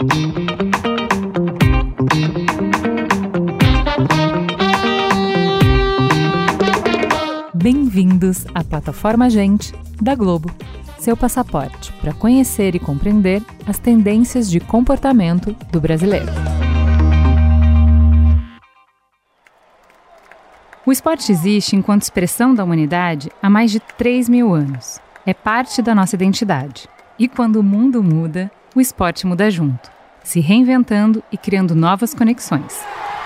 Bem-vindos à plataforma Gente da Globo, seu passaporte para conhecer e compreender as tendências de comportamento do brasileiro. O esporte existe enquanto expressão da humanidade há mais de 3.000 anos. É parte da nossa identidade. E quando o mundo muda, o esporte muda junto, se reinventando e criando novas conexões.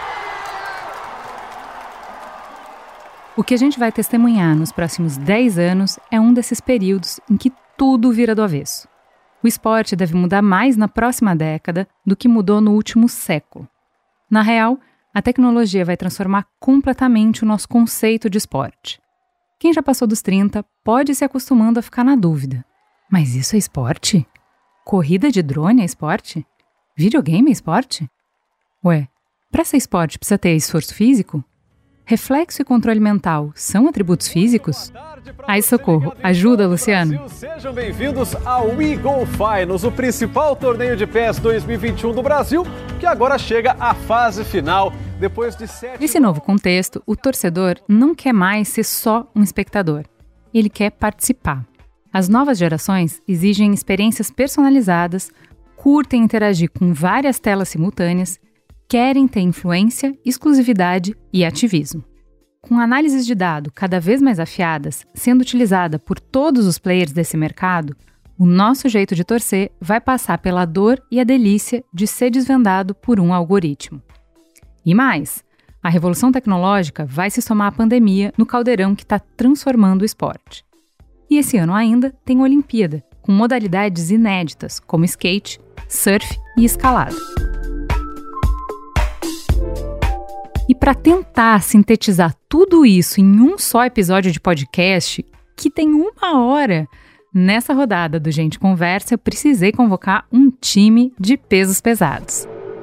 O que a gente vai testemunhar nos próximos 10 anos é um desses períodos em que tudo vira do avesso. O esporte deve mudar mais na próxima década do que mudou no último século. Na real, a tecnologia vai transformar completamente o nosso conceito de esporte. Quem já passou dos 30 pode ir se acostumando a ficar na dúvida. Mas isso é esporte? Corrida de drone é esporte? Videogame é esporte? Ué, para ser esporte precisa ter esforço físico? Reflexo e controle mental são atributos físicos? Ai, socorro. Ajuda, Luciano. Sejam bem-vindos ao WeGo Finals, o principal torneio de PES 2021 do Brasil, que agora chega à fase final. Depois de 7... Nesse novo contexto, o torcedor não quer mais ser só um espectador. Ele quer participar. As novas gerações exigem experiências personalizadas, curtem interagir com várias telas simultâneas, querem ter influência, exclusividade e ativismo. Com análises de dado cada vez mais afiadas, sendo utilizada por todos os players desse mercado, o nosso jeito de torcer vai passar pela dor e a delícia de ser desvendado por um algoritmo. E mais, a revolução tecnológica vai se somar à pandemia no caldeirão que está transformando o esporte. E esse ano ainda tem Olimpíada, com modalidades inéditas como skate, surf e escalada. E para tentar sintetizar tudo isso em um só episódio de podcast, que tem 1 hora, nessa rodada do Gente Conversa eu precisei convocar um time de pesos pesados.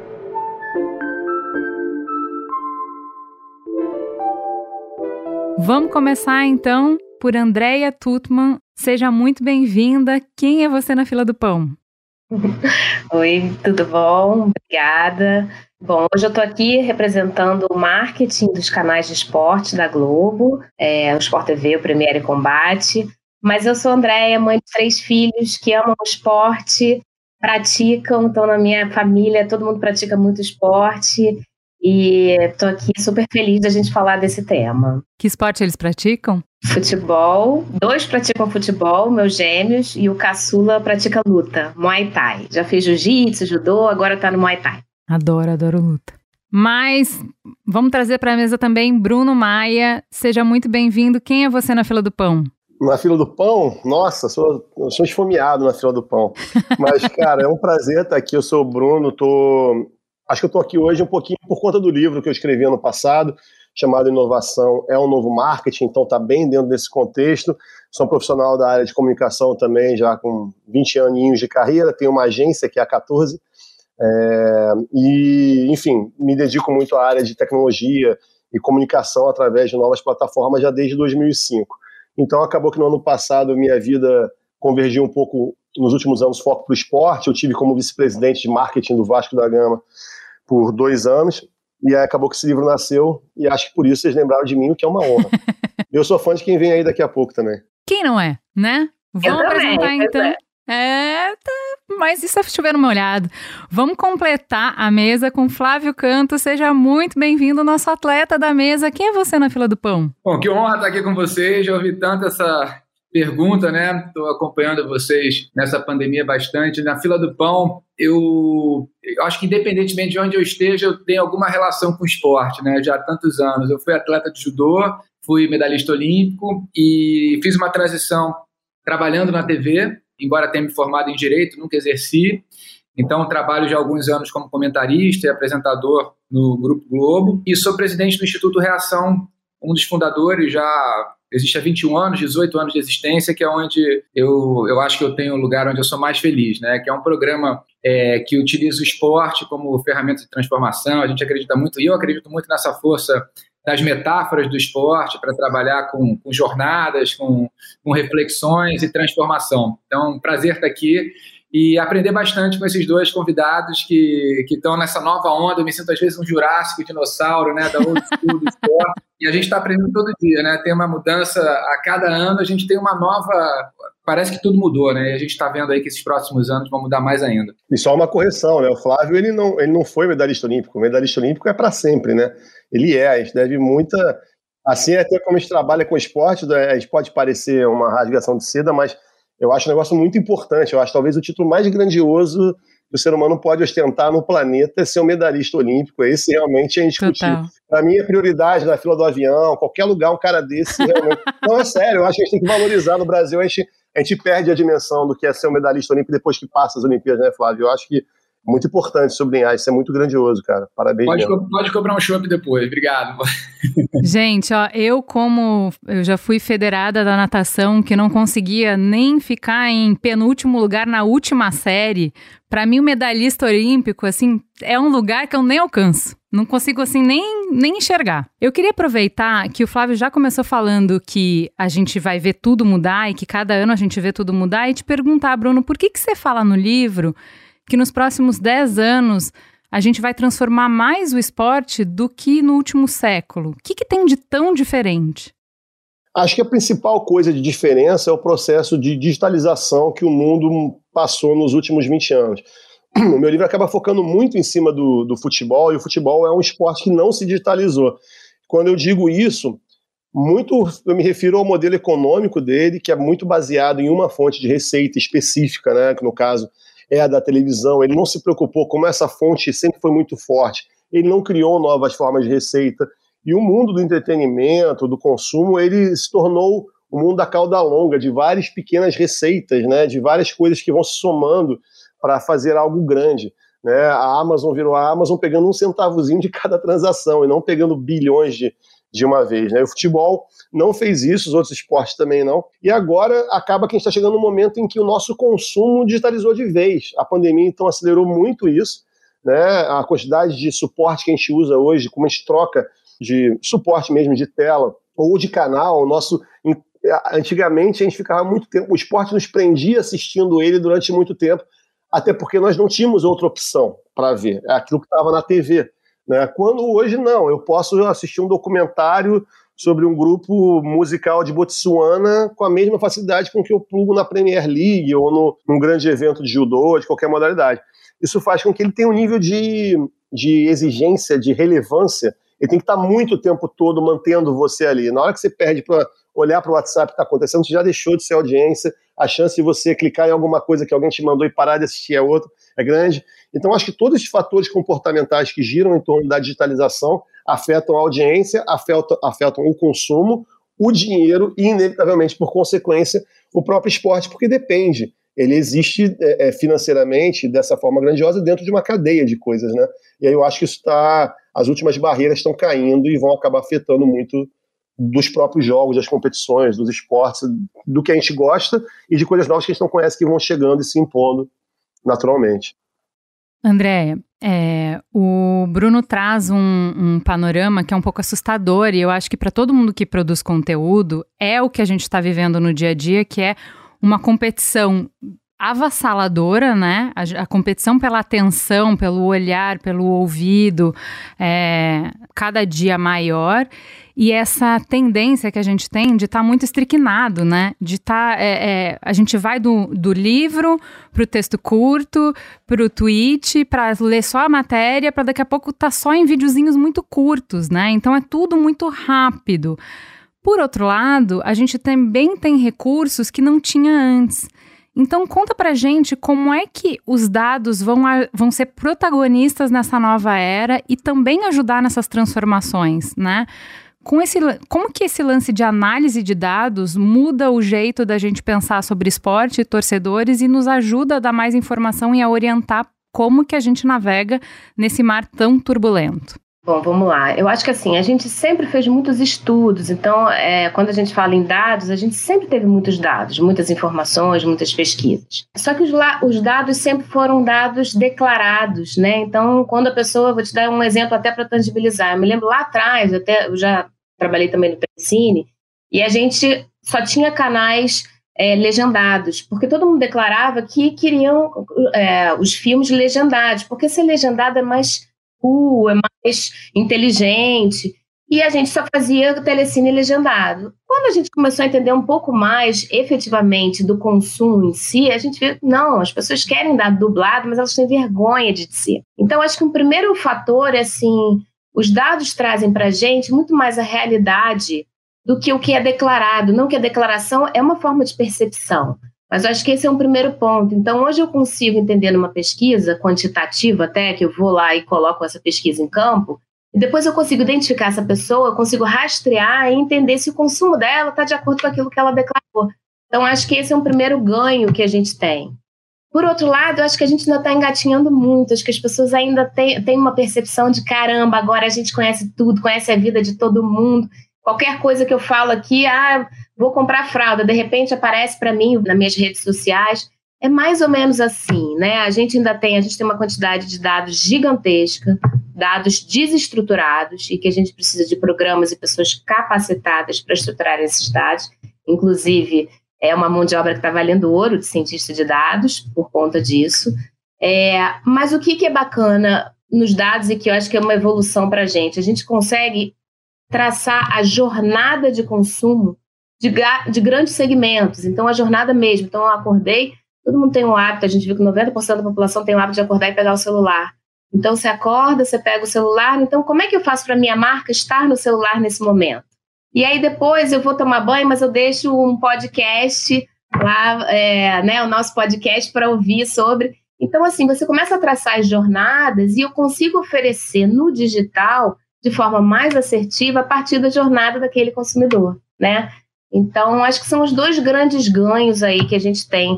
Vamos começar então por Andréia Tuttmann. Seja muito bem-vinda. Quem é você na fila do pão? Oi, tudo bom? Obrigada. Bom, hoje eu estou aqui representando o marketing dos canais de esporte da Globo, o Sport TV, o Premiere e Combate, mas eu sou Andréia, mãe de 3 filhos que amam o esporte, praticam, então na minha família todo mundo pratica muito esporte e estou aqui super feliz da gente falar desse tema. Que esporte eles praticam? Futebol, 2 praticam futebol, meus gêmeos, e o caçula pratica luta, Muay Thai. Já fez jiu-jitsu, judô, agora está no Muay Thai. Adoro luta. Mas vamos trazer para a mesa também Bruno Maia. Seja muito bem-vindo. Quem é você na fila do pão? Na fila do pão? Nossa, eu sou esfomeado na fila do pão. Mas, cara, é um prazer estar aqui. Eu sou o Bruno, acho que eu estou aqui hoje um pouquinho por conta do livro que eu escrevi ano passado, chamado Inovação é um Novo Marketing, então está bem dentro desse contexto. Sou um profissional da área de comunicação também, já com 20 aninhos de carreira, tenho uma agência que é a 14, e, enfim, me dedico muito à área de tecnologia e comunicação através de novas plataformas já desde 2005. Então acabou que no ano passado minha vida convergiu um pouco, nos últimos anos, foco para o esporte. Eu tive como vice-presidente de marketing do Vasco da Gama por 2 anos, e aí acabou que esse livro nasceu, e acho que por isso vocês lembraram de mim, o que é uma honra. Eu sou fã de quem vem aí daqui a pouco também. Quem não é, né? Vamos apresentar então. Mas isso é chover uma olhada. Vamos completar a mesa com Flávio Canto. Seja muito bem-vindo, nosso atleta da mesa. Quem é você na fila do pão? Bom, que honra estar aqui com vocês. Já ouvi tanto essa pergunta, né? Estou acompanhando vocês nessa pandemia bastante. Na fila do pão, eu acho que independentemente de onde eu esteja, eu tenho alguma relação com o esporte, né? Já há tantos anos. Eu fui atleta de judô, fui medalhista olímpico e fiz uma transição trabalhando na TV, embora tenha me formado em Direito, nunca exerci. Então, trabalho já há alguns anos como comentarista e apresentador no Grupo Globo. E sou presidente do Instituto Reação, um dos fundadores, já existe há 21 anos, 18 anos de existência, que é onde eu acho que eu tenho o lugar onde eu sou mais feliz, né? Que é um programa que utiliza o esporte como ferramenta de transformação. A gente acredita muito, e eu acredito muito nessa força das metáforas do esporte para trabalhar com jornadas, com reflexões e transformação. Então, um prazer estar aqui e aprender bastante com esses dois convidados que estão nessa nova onda. Eu me sinto às vezes um Jurássico dinossauro, né, da old school do esporte, e a gente está aprendendo todo dia, né? Tem uma mudança a cada ano, a gente tem uma nova... Parece que tudo mudou, né? E a gente está vendo aí que esses próximos anos vão mudar mais ainda. E só uma correção, né? O Flávio, ele não foi medalhista olímpico. O medalhista olímpico é para sempre, né? Ele é, a gente deve muita... Assim, até como a gente trabalha com esporte, a gente pode parecer uma rasgação de seda, mas eu acho um negócio muito importante. Eu acho talvez o título mais grandioso que o ser humano pode ostentar no planeta é ser um medalhista olímpico. Esse realmente é indiscutível. Para mim, a prioridade na fila do avião, qualquer lugar, um cara desse realmente... Não, é sério, eu acho que a gente tem que valorizar. No Brasil, a gente perde a dimensão do que é ser um medalhista olímpico depois que passa as Olimpíadas, né, Flávio? Eu acho que é muito importante sublinhar, isso é muito grandioso, cara. Parabéns. Pode cobrar um chopp depois, obrigado. Gente, ó, eu já fui federada da natação, que não conseguia nem ficar em penúltimo lugar na última série. Para mim, o medalhista olímpico, assim, é um lugar que eu nem alcanço. Não consigo, assim, nem enxergar. Eu queria aproveitar que o Flávio já começou falando que a gente vai ver tudo mudar e que cada ano a gente vê tudo mudar, e te perguntar, Bruno, por que você fala no livro que nos próximos 10 anos a gente vai transformar mais o esporte do que no último século? O que tem de tão diferente? Acho que a principal coisa de diferença é o processo de digitalização que o mundo passou nos últimos 20 anos. O meu livro acaba focando muito em cima do futebol, e o futebol é um esporte que não se digitalizou. Quando eu digo isso, eu me refiro ao modelo econômico dele, que é muito baseado em uma fonte de receita específica, né, que no caso é a da televisão. Ele não se preocupou, como essa fonte sempre foi muito forte, ele não criou novas formas de receita. E o mundo do entretenimento, do consumo, ele se tornou o mundo da cauda longa, de várias pequenas receitas, né, de várias coisas que vão se somando para fazer algo grande, né? A Amazon virou a Amazon pegando um centavozinho de cada transação e não pegando bilhões de uma vez, né? O futebol não fez isso, os outros esportes também não. E agora acaba que a gente está chegando num momento em que o nosso consumo digitalizou de vez. A pandemia, então, acelerou muito isso, né? A quantidade de suporte que a gente usa hoje, como a gente troca de suporte mesmo de tela ou de canal, antigamente a gente ficava muito tempo, o esporte nos prendia assistindo ele durante muito tempo, até porque nós não tínhamos outra opção para ver, é aquilo que estava na TV, né? Quando hoje não, eu posso assistir um documentário sobre um grupo musical de Botsuana com a mesma facilidade com que eu plugo na Premier League ou num grande evento de judô, de qualquer modalidade. Isso faz com que ele tenha um nível de exigência, de relevância. Ele tem que estar muito o tempo todo mantendo você ali. Na hora que você perde para olhar para o WhatsApp que está acontecendo, você já deixou de ser audiência, a chance de você clicar em alguma coisa que alguém te mandou e parar de assistir é outra, é grande. Então, acho que todos esses fatores comportamentais que giram em torno da digitalização afetam a audiência, afetam o consumo, o dinheiro e, inevitavelmente, por consequência, o próprio esporte, porque depende. Ele existe financeiramente dessa forma grandiosa dentro de uma cadeia de coisas, né? E aí eu acho que as últimas barreiras estão caindo e vão acabar afetando muito dos próprios jogos, das competições, dos esportes, do que a gente gosta e de coisas novas que a gente não conhece que vão chegando e se impondo naturalmente. Andréia, o Bruno traz um panorama que é um pouco assustador, e eu acho que para todo mundo que produz conteúdo é o que a gente está vivendo no dia a dia, que é uma competição avassaladora, né? A competição pela atenção, pelo olhar, pelo ouvido, cada dia maior, e essa tendência que a gente tem de estar muito estricnado, né? De estar, a gente vai do livro para o texto curto, para o tweet, para ler só a matéria, para daqui a pouco estar só em videozinhos muito curtos, né? Então é tudo muito rápido. Por outro lado, a gente também tem recursos que não tinha antes. Então, conta pra gente como é que os dados vão ser protagonistas nessa nova era e também ajudar nessas transformações, né? Como que esse lance de análise de dados muda o jeito da gente pensar sobre esporte e torcedores e nos ajuda a dar mais informação e a orientar como que a gente navega nesse mar tão turbulento? Bom, vamos lá. Eu acho que assim, a gente sempre fez muitos estudos, então quando a gente fala em dados, a gente sempre teve muitos dados, muitas informações, muitas pesquisas. Só que os dados sempre foram dados declarados, né? Então, quando a pessoa, vou te dar um exemplo até para tangibilizar, eu me lembro lá atrás, eu já trabalhei também no Telecine, e a gente só tinha canais legendados, porque todo mundo declarava que queriam os filmes legendados, porque ser legendado é mais cool, é mais inteligente, e a gente só fazia telecine legendado. Quando a gente começou a entender um pouco mais, efetivamente, do consumo em si, a gente viu, não, as pessoas querem dar dublado, mas elas têm vergonha de dizer. Então, acho que um primeiro fator é, assim, os dados trazem para a gente muito mais a realidade do que o que é declarado. Não que a declaração é uma forma de percepção, mas eu acho que esse é um primeiro ponto. Então, hoje eu consigo entender numa pesquisa quantitativa até, que eu vou lá e coloco essa pesquisa em campo, e depois eu consigo identificar essa pessoa, eu consigo rastrear e entender se o consumo dela está de acordo com aquilo que ela declarou. Então, acho que esse é um primeiro ganho que a gente tem. Por outro lado, eu acho que a gente ainda está engatinhando muito, acho que as pessoas ainda têm uma percepção de caramba, agora a gente conhece tudo, conhece a vida de todo mundo. Qualquer coisa que eu falo aqui, vou comprar fralda, de repente aparece para mim nas minhas redes sociais. É mais ou menos assim, né? A gente tem uma quantidade de dados gigantesca, dados desestruturados, e que a gente precisa de programas e pessoas capacitadas para estruturar esses dados. Inclusive, é uma mão de obra que está valendo ouro de cientista de dados por conta disso. Mas o que é bacana nos dados e que eu acho que é uma evolução para a gente consegue traçar a jornada de consumo de grandes segmentos. Então, a jornada mesmo. Então, eu acordei, todo mundo tem um hábito, a gente viu que 90% da população tem o hábito de acordar e pegar o celular. Então, você acorda, você pega o celular, então como é que eu faço para a minha marca estar no celular nesse momento? E aí depois eu vou tomar banho, mas eu deixo um podcast lá, o nosso podcast para ouvir sobre. Então, assim, você começa a traçar as jornadas e eu consigo oferecer no digital de forma mais assertiva a partir da jornada daquele consumidor, né? Então, acho que são os dois grandes ganhos aí que a gente tem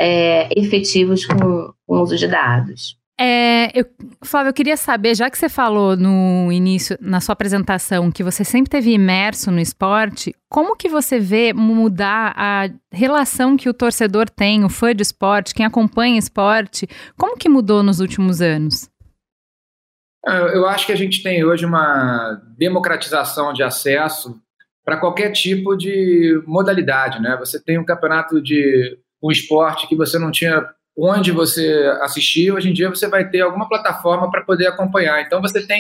efetivos com o uso de dados. Flávia, eu queria saber, já que você falou no início, na sua apresentação, que você sempre esteve imerso no esporte, como que você vê mudar a relação que o torcedor tem, o fã de esporte, quem acompanha esporte, como que mudou nos últimos anos? Eu acho que a gente tem hoje uma democratização de acesso para qualquer tipo de modalidade, né? Você tem um campeonato de um esporte que você não tinha onde você assistir, hoje em dia você vai ter alguma plataforma para poder acompanhar. Então você tem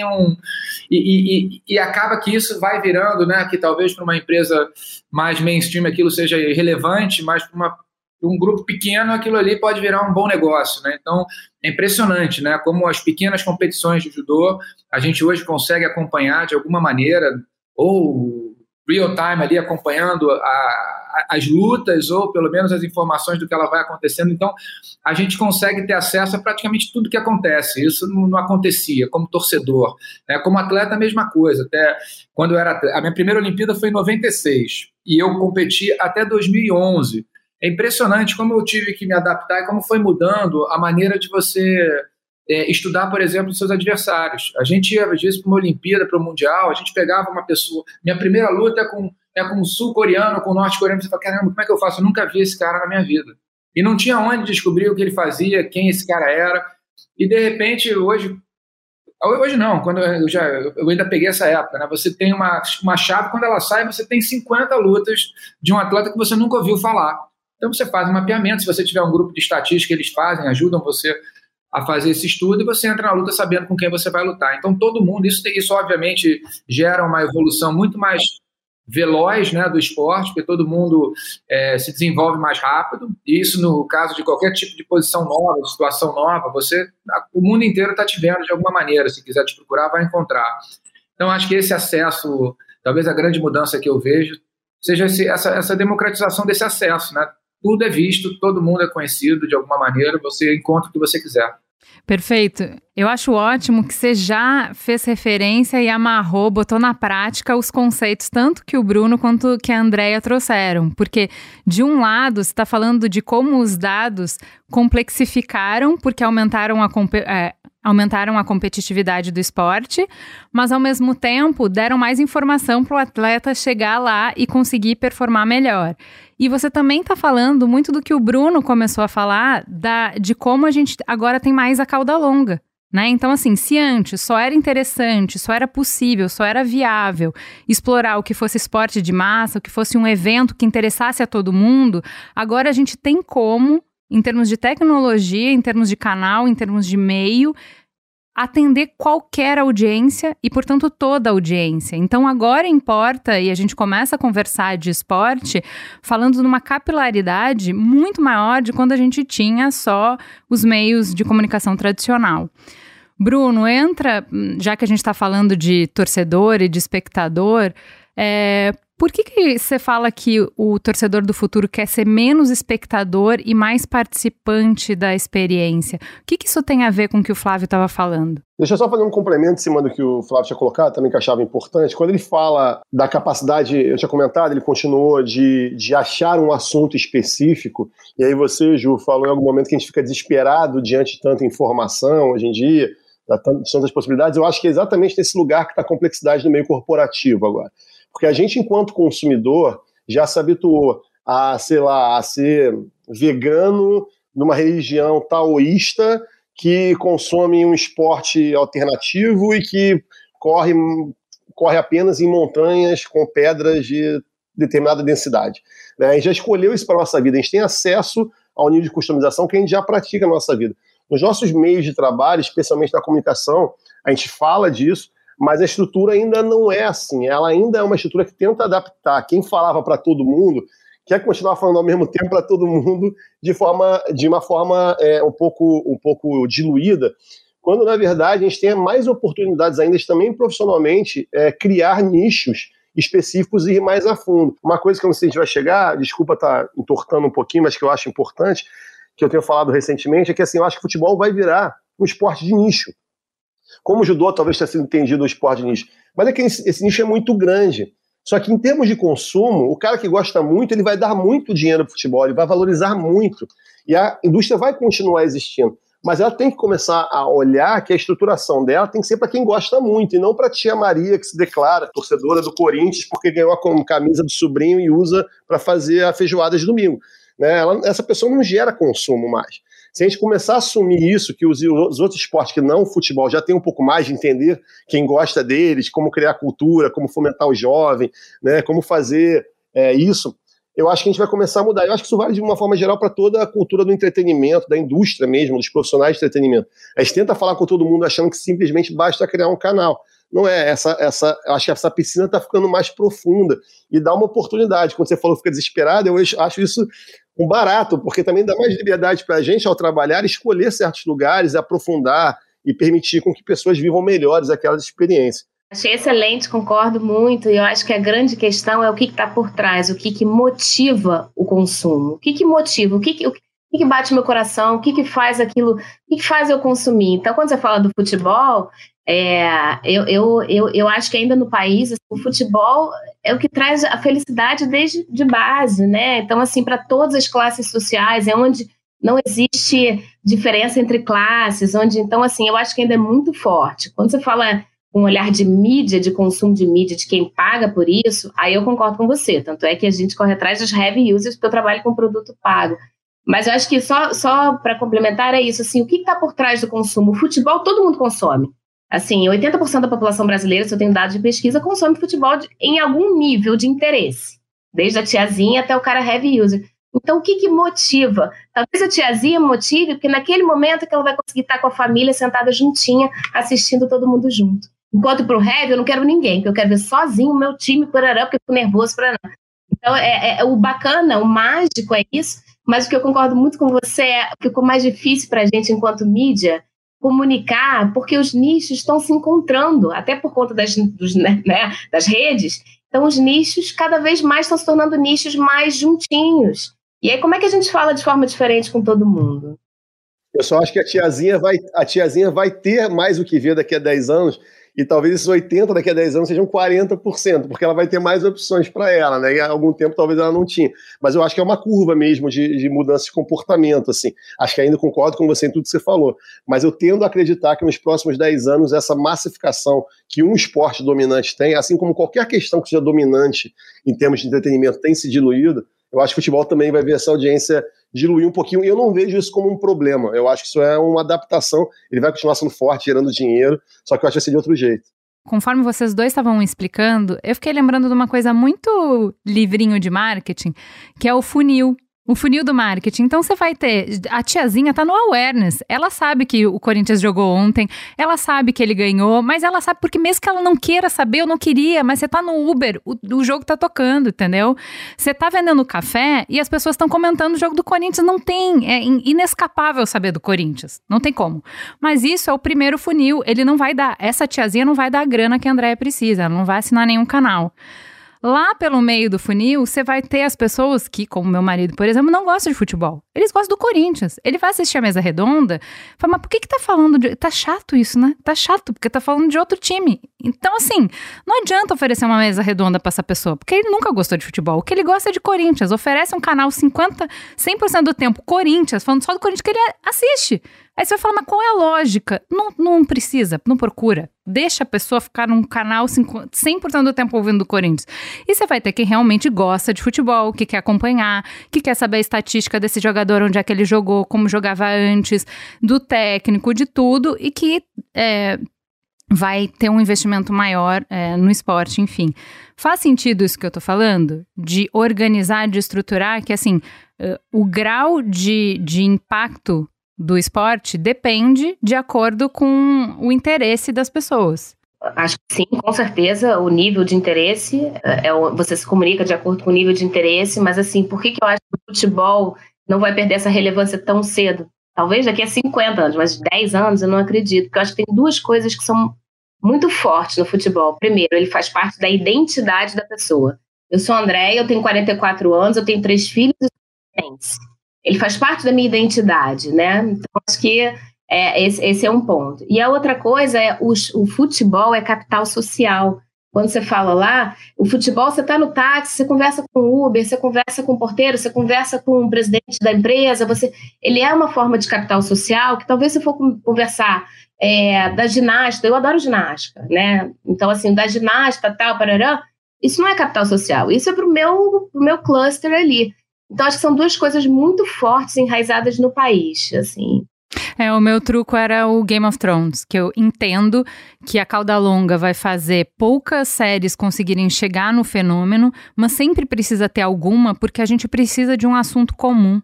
e acaba que isso vai virando, né, que talvez para uma empresa mais mainstream aquilo seja irrelevante, mas para um grupo pequeno aquilo ali pode virar um bom negócio, né? Então é impressionante, né, como as pequenas competições de judô a gente hoje consegue acompanhar de alguma maneira, ou real time ali acompanhando as lutas ou pelo menos as informações do que ela vai acontecendo. Então a gente consegue ter acesso a praticamente tudo que acontece. Isso não acontecia como torcedor, né? Como atleta a mesma coisa. Até quando eu era a minha primeira Olimpíada foi em 96 e eu competi até 2011. É impressionante como eu tive que me adaptar e como foi mudando a maneira de você estudar, por exemplo, os seus adversários. A gente ia, às vezes, para uma Olimpíada, para o Mundial, a gente pegava uma pessoa... Minha primeira luta é com um sul-coreano, com um norte-coreano, você fala, caramba, como é que eu faço? Eu nunca vi esse cara na minha vida. E não tinha onde descobrir o que ele fazia, quem esse cara era. E, de repente, hoje não, quando eu ainda peguei essa época, né? Você tem uma chave, quando ela sai, você tem 50 lutas de um atleta que você nunca ouviu falar. Então, você faz um mapeamento, se você tiver um grupo de estatística, eles fazem, ajudam você a fazer esse estudo e você entra na luta sabendo com quem você vai lutar. Então, todo mundo, isso obviamente gera uma evolução muito mais veloz, né, do esporte, porque todo mundo se desenvolve mais rápido, e isso no caso de qualquer tipo de posição nova, de situação nova, o mundo inteiro está te vendo de alguma maneira, se quiser te procurar, vai encontrar. Então, acho que esse acesso, talvez a grande mudança que eu vejo, seja essa democratização desse acesso, né? Tudo é visto, todo mundo é conhecido de alguma maneira, você encontra o que você quiser. Perfeito. Eu acho ótimo que você já fez referência e amarrou, botou na prática os conceitos, tanto que o Bruno quanto que a Andrea trouxeram. Porque, de um lado, você está falando de como os dados complexificaram, porque aumentaram a competitividade do esporte, mas, ao mesmo tempo, deram mais informação para o atleta chegar lá e conseguir performar melhor. E você também está falando muito do que o Bruno começou a falar, de como a gente agora tem mais a cauda longa, né? Então, assim, se antes só era interessante, só era possível, só era viável explorar o que fosse esporte de massa, o que fosse um evento que interessasse a todo mundo, agora a gente tem como, em termos de tecnologia, em termos de canal, em termos de meio, atender qualquer audiência e, portanto, toda a audiência. Então, agora importa, e a gente começa a conversar de esporte, falando numa capilaridade muito maior de quando a gente tinha só os meios de comunicação tradicional. Bruno, entra, já que a gente está falando de torcedor e de espectador, por que você fala que o torcedor do futuro quer ser menos espectador e mais participante da experiência? O que isso tem a ver com o que o Flávio estava falando? Deixa eu só fazer um complemento em cima do que o Flávio tinha colocado, também que eu achava importante. Quando ele fala da capacidade, eu tinha comentado, ele continuou de achar um assunto específico, e aí você, Ju, falou em algum momento que a gente fica desesperado diante de tanta informação hoje em dia, de tantas possibilidades. Eu acho que é exatamente nesse lugar que está a complexidade do meio corporativo agora. Porque a gente, enquanto consumidor, já se habituou a, sei lá, a ser vegano numa religião taoísta que consome um esporte alternativo e que corre apenas em montanhas com pedras de determinada densidade. A gente já escolheu isso para a nossa vida, a gente tem acesso ao nível de customização que a gente já pratica na nossa vida. Nos nossos meios de trabalho, especialmente na comunicação, a gente fala disso, mas a estrutura ainda não é assim, ela ainda é uma estrutura que tenta adaptar. Quem falava para todo mundo quer continuar falando ao mesmo tempo para todo mundo de uma forma um pouco diluída, quando na verdade a gente tem mais oportunidades ainda de também profissionalmente criar nichos específicos e ir mais a fundo. Uma coisa que eu não sei se a gente vai chegar, desculpa estar entortando um pouquinho, mas que eu acho importante, que eu tenho falado recentemente, é que assim, eu acho que o futebol vai virar um esporte de nicho. Como o judô talvez tenha sido entendido o esporte de nicho. Mas é que esse nicho é muito grande. Só que em termos de consumo, o cara que gosta muito, ele vai dar muito dinheiro para o futebol, ele vai valorizar muito. E a indústria vai continuar existindo. Mas ela tem que começar a olhar que a estruturação dela tem que ser para quem gosta muito, e não para a tia Maria que se declara torcedora do Corinthians porque ganhou a camisa do sobrinho e usa para fazer a feijoada de domingo. Né? Essa pessoa não gera consumo mais. Se a gente começar a assumir isso, que os outros esportes que não o futebol já tem um pouco mais de entender quem gosta deles, como criar cultura, como fomentar o jovem, né, como fazer isso, eu acho que a gente vai começar a mudar. Eu acho que isso vale de uma forma geral para toda a cultura do entretenimento, da indústria mesmo, dos profissionais de entretenimento. A gente tenta falar com todo mundo achando que simplesmente basta criar um canal. Não é, eu acho que essa piscina está ficando mais profunda e dá uma oportunidade. Quando você falou que fica desesperado, eu acho isso um barato, porque também dá mais liberdade para a gente, ao trabalhar, escolher certos lugares, aprofundar e permitir com que pessoas vivam melhores aquelas experiências. Achei excelente, concordo muito, e eu acho que a grande questão é o que está por trás, o que motiva o consumo, o que motiva, o que bate meu coração, o que faz aquilo, o que faz eu consumir. Então, quando você fala do futebol, eu acho que ainda no país o futebol é o que traz a felicidade desde de base, né? Então, assim, para todas as classes sociais, é onde não existe diferença entre classes, então, assim, eu acho que ainda é muito forte. Quando você fala com um olhar de mídia, de consumo de mídia, de quem paga por isso, aí eu concordo com você. Tanto é que a gente corre atrás dos heavy users, porque eu trabalho com produto pago. Mas eu acho que só para complementar é isso, assim, o que está por trás do consumo? O futebol todo mundo consome. Assim, 80% da população brasileira, se eu tenho dados de pesquisa, consome futebol em algum nível de interesse. Desde a tiazinha até o cara heavy user. Então, o que motiva? Talvez a tiazinha motive, porque naquele momento é que ela vai conseguir estar com a família sentada juntinha, assistindo todo mundo junto. Enquanto pro heavy, eu não quero ninguém, porque eu quero ver sozinho o meu time, parará, porque eu fico nervoso, parará. Então, o bacana, o mágico é isso, mas o que eu concordo muito com você ficou mais difícil para a gente, enquanto mídia, comunicar, porque os nichos estão se encontrando, até por conta das redes. Então, os nichos cada vez mais estão se tornando nichos mais juntinhos. E aí, como é que a gente fala de forma diferente com todo mundo? Eu só acho que a tiazinha vai ter mais o que ver daqui a 10 anos, e talvez esses 80% daqui a 10 anos sejam 40%, porque ela vai ter mais opções para ela, né? E há algum tempo talvez ela não tinha. Mas eu acho que é uma curva mesmo de mudança de comportamento, assim. Acho que ainda concordo com você em tudo que você falou, mas eu tendo a acreditar que nos próximos 10 anos essa massificação que um esporte dominante tem, assim como qualquer questão que seja dominante em termos de entretenimento tem se diluído, eu acho que o futebol também vai ver essa audiência diluir um pouquinho, e eu não vejo isso como um problema. Eu acho que isso é uma adaptação, ele vai continuar sendo forte, gerando dinheiro, só que eu acho que vai ser de outro jeito. Conforme vocês dois estavam explicando, eu fiquei lembrando de uma coisa muito livrinho de marketing, que é o funil. O funil do marketing. Então você vai ter, a tiazinha tá no awareness, ela sabe que o Corinthians jogou ontem, ela sabe que ele ganhou, mas ela sabe porque mesmo que ela não queira saber, eu não queria, mas você tá no Uber, o jogo tá tocando, entendeu? Você tá vendendo café e as pessoas estão comentando o jogo do Corinthians, não tem, é inescapável saber do Corinthians, não tem como. Mas isso é o primeiro funil, ele não vai dar, essa tiazinha não vai dar a grana que a Andréia precisa, ela não vai assinar nenhum canal. Lá pelo meio do funil, você vai ter as pessoas que, como meu marido, por exemplo, não gostam de futebol. Eles gostam do Corinthians. Ele vai assistir a mesa redonda e fala, mas por que tá falando de... Tá chato isso, né? Tá chato, porque tá falando de outro time. Então, assim, não adianta oferecer uma mesa redonda pra essa pessoa, porque ele nunca gostou de futebol. O que ele gosta é de Corinthians. Oferece um canal 100% do tempo Corinthians, falando só do Corinthians, que ele assiste. Aí você vai falar, mas qual é a lógica? Não precisa, não procura. Deixa a pessoa ficar num canal 100% do tempo ouvindo do Corinthians. E você vai ter quem realmente gosta de futebol, que quer acompanhar, que quer saber a estatística desse jogador, onde é que ele jogou, como jogava antes, do técnico, de tudo, e que vai ter um investimento maior no esporte, enfim. Faz sentido isso que eu tô falando? De organizar, de estruturar, que assim, o grau de impacto do esporte depende de acordo com o interesse das pessoas. Acho que sim, com certeza, o nível de interesse, você se comunica de acordo com o nível de interesse, mas assim, por que eu acho que o futebol não vai perder essa relevância tão cedo? Talvez daqui a 50 anos, mas 10 anos eu não acredito, porque eu acho que tem duas coisas que são muito fortes no futebol. Primeiro, ele faz parte da identidade da pessoa. Eu sou a Andréia, eu tenho 44 anos, eu tenho 3 filhos e ele faz parte da minha identidade, né? Então, acho que esse é um ponto. E a outra coisa é o futebol é capital social. Quando você fala lá, o futebol, você está no táxi, você conversa com o Uber, você conversa com o porteiro, você conversa com o presidente da empresa, ele é uma forma de capital social que talvez se for conversar da ginástica, eu adoro ginástica, né? Então, assim, da ginástica, tal, parará, isso não é capital social, isso é pro meu cluster ali. Então, acho que são duas coisas muito fortes, enraizadas no país, assim. O meu truco era o Game of Thrones, que eu entendo que a cauda longa vai fazer poucas séries conseguirem chegar no fenômeno, mas sempre precisa ter alguma, porque a gente precisa de um assunto comum.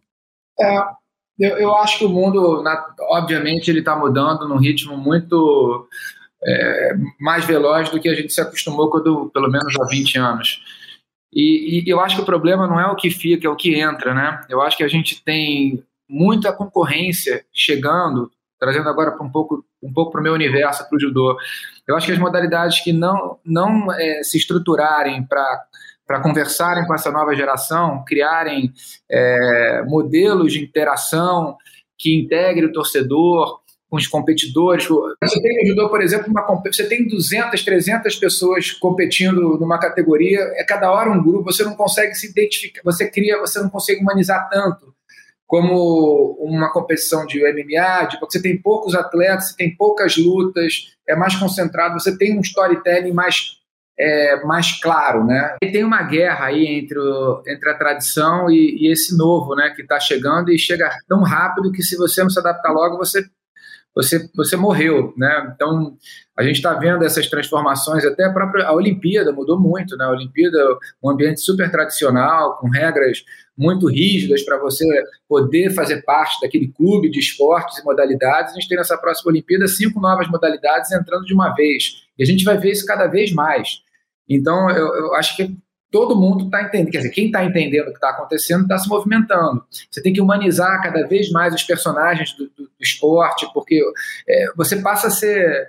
Eu acho que o mundo, obviamente, ele está mudando num ritmo muito mais veloz do que a gente se acostumou pelo menos há 20 anos. E eu acho que o problema não é o que fica, é o que entra, né? Eu acho que a gente tem muita concorrência chegando, trazendo agora um pouco para o meu universo, para o judô. Eu acho que as modalidades que não se estruturarem para conversarem com essa nova geração, criarem modelos de interação que integrem o torcedor com os competidores. Você tem no judô, por exemplo, você tem 200, 300 pessoas competindo numa categoria, cada hora um grupo, você não consegue se identificar, você não consegue humanizar tanto como uma competição de MMA, porque você tem poucos atletas, você tem poucas lutas, é mais concentrado, você tem um storytelling mais claro, né? E tem uma guerra aí entre a tradição e esse novo, né, que está chegando e chega tão rápido que se você não se adaptar logo, você morreu, né? Então, a gente está vendo essas transformações, até a Olimpíada mudou muito, né? A Olimpíada, um ambiente super tradicional, com regras muito rígidas para você poder fazer parte daquele clube de esportes e modalidades. A gente tem nessa próxima Olimpíada 5 novas modalidades entrando de uma vez, e a gente vai ver isso cada vez mais. Então, eu acho que todo mundo está entendendo, quer dizer, quem está entendendo o que está acontecendo está se movimentando. Você tem que humanizar cada vez mais os personagens do esporte, porque você passa a ser...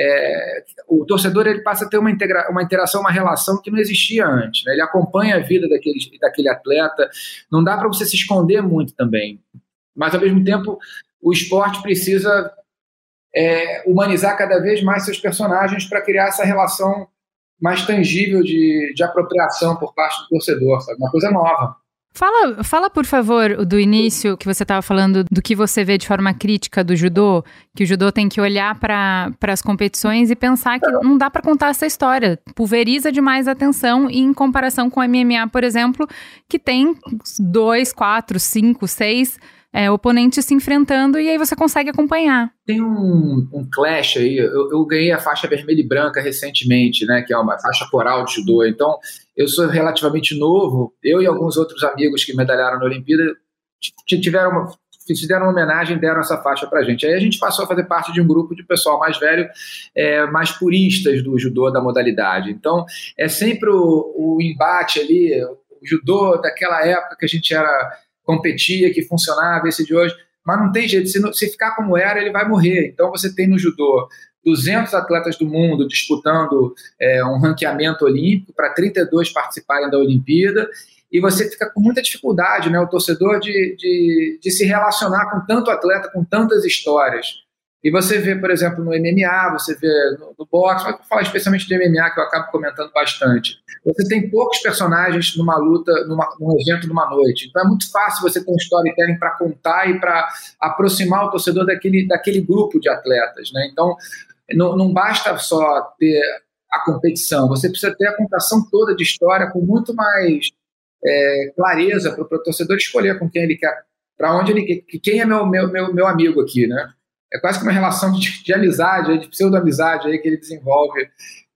o torcedor ele passa a ter uma interação, uma relação que não existia antes, né? Ele acompanha a vida daquele atleta, não dá para você se esconder muito também, mas ao mesmo tempo o esporte precisa humanizar cada vez mais seus personagens para criar essa relação mais tangível de apropriação por parte do torcedor, sabe? Uma coisa nova. Fala, por favor, do início que você estava falando do que você vê de forma crítica do judô, que o judô tem que olhar para as competições e pensar que não dá para contar essa história. Pulveriza demais a atenção e em comparação com o MMA, por exemplo, que tem 2, 4, 5, 6 oponentes se enfrentando e aí você consegue acompanhar. Tem um clash aí, eu ganhei a faixa vermelha e branca recentemente, né, que é uma faixa coral de judô, então eu sou relativamente novo, eu e alguns outros amigos que medalharam na Olimpíada fizeram uma homenagem e deram essa faixa pra gente. Aí a gente passou a fazer parte de um grupo de pessoal mais velho, mais puristas do judô, da modalidade. Então, é sempre o embate ali, o judô daquela época que a gente competia, que funcionava, esse de hoje, mas não tem jeito, se ficar como era, ele vai morrer. Então você tem no judô 200 atletas do mundo disputando um ranqueamento olímpico para 32 participarem da Olimpíada, e você fica com muita dificuldade, né, o torcedor de se relacionar com tanto atleta, com tantas histórias. E você vê, por exemplo, no MMA, você vê no boxe, mas eu falo especialmente de MMA, que eu acabo comentando bastante. Você tem poucos personagens numa luta, num evento, numa noite. Então é muito fácil você ter um storytelling para contar e para aproximar o torcedor daquele grupo de atletas, né? Então não basta só ter a competição, você precisa ter a contação toda de história com muito mais clareza para o torcedor escolher com quem ele quer, para onde ele quer, quem é meu amigo aqui, né? É quase que uma relação de amizade, de pseudo-amizade aí que ele desenvolve.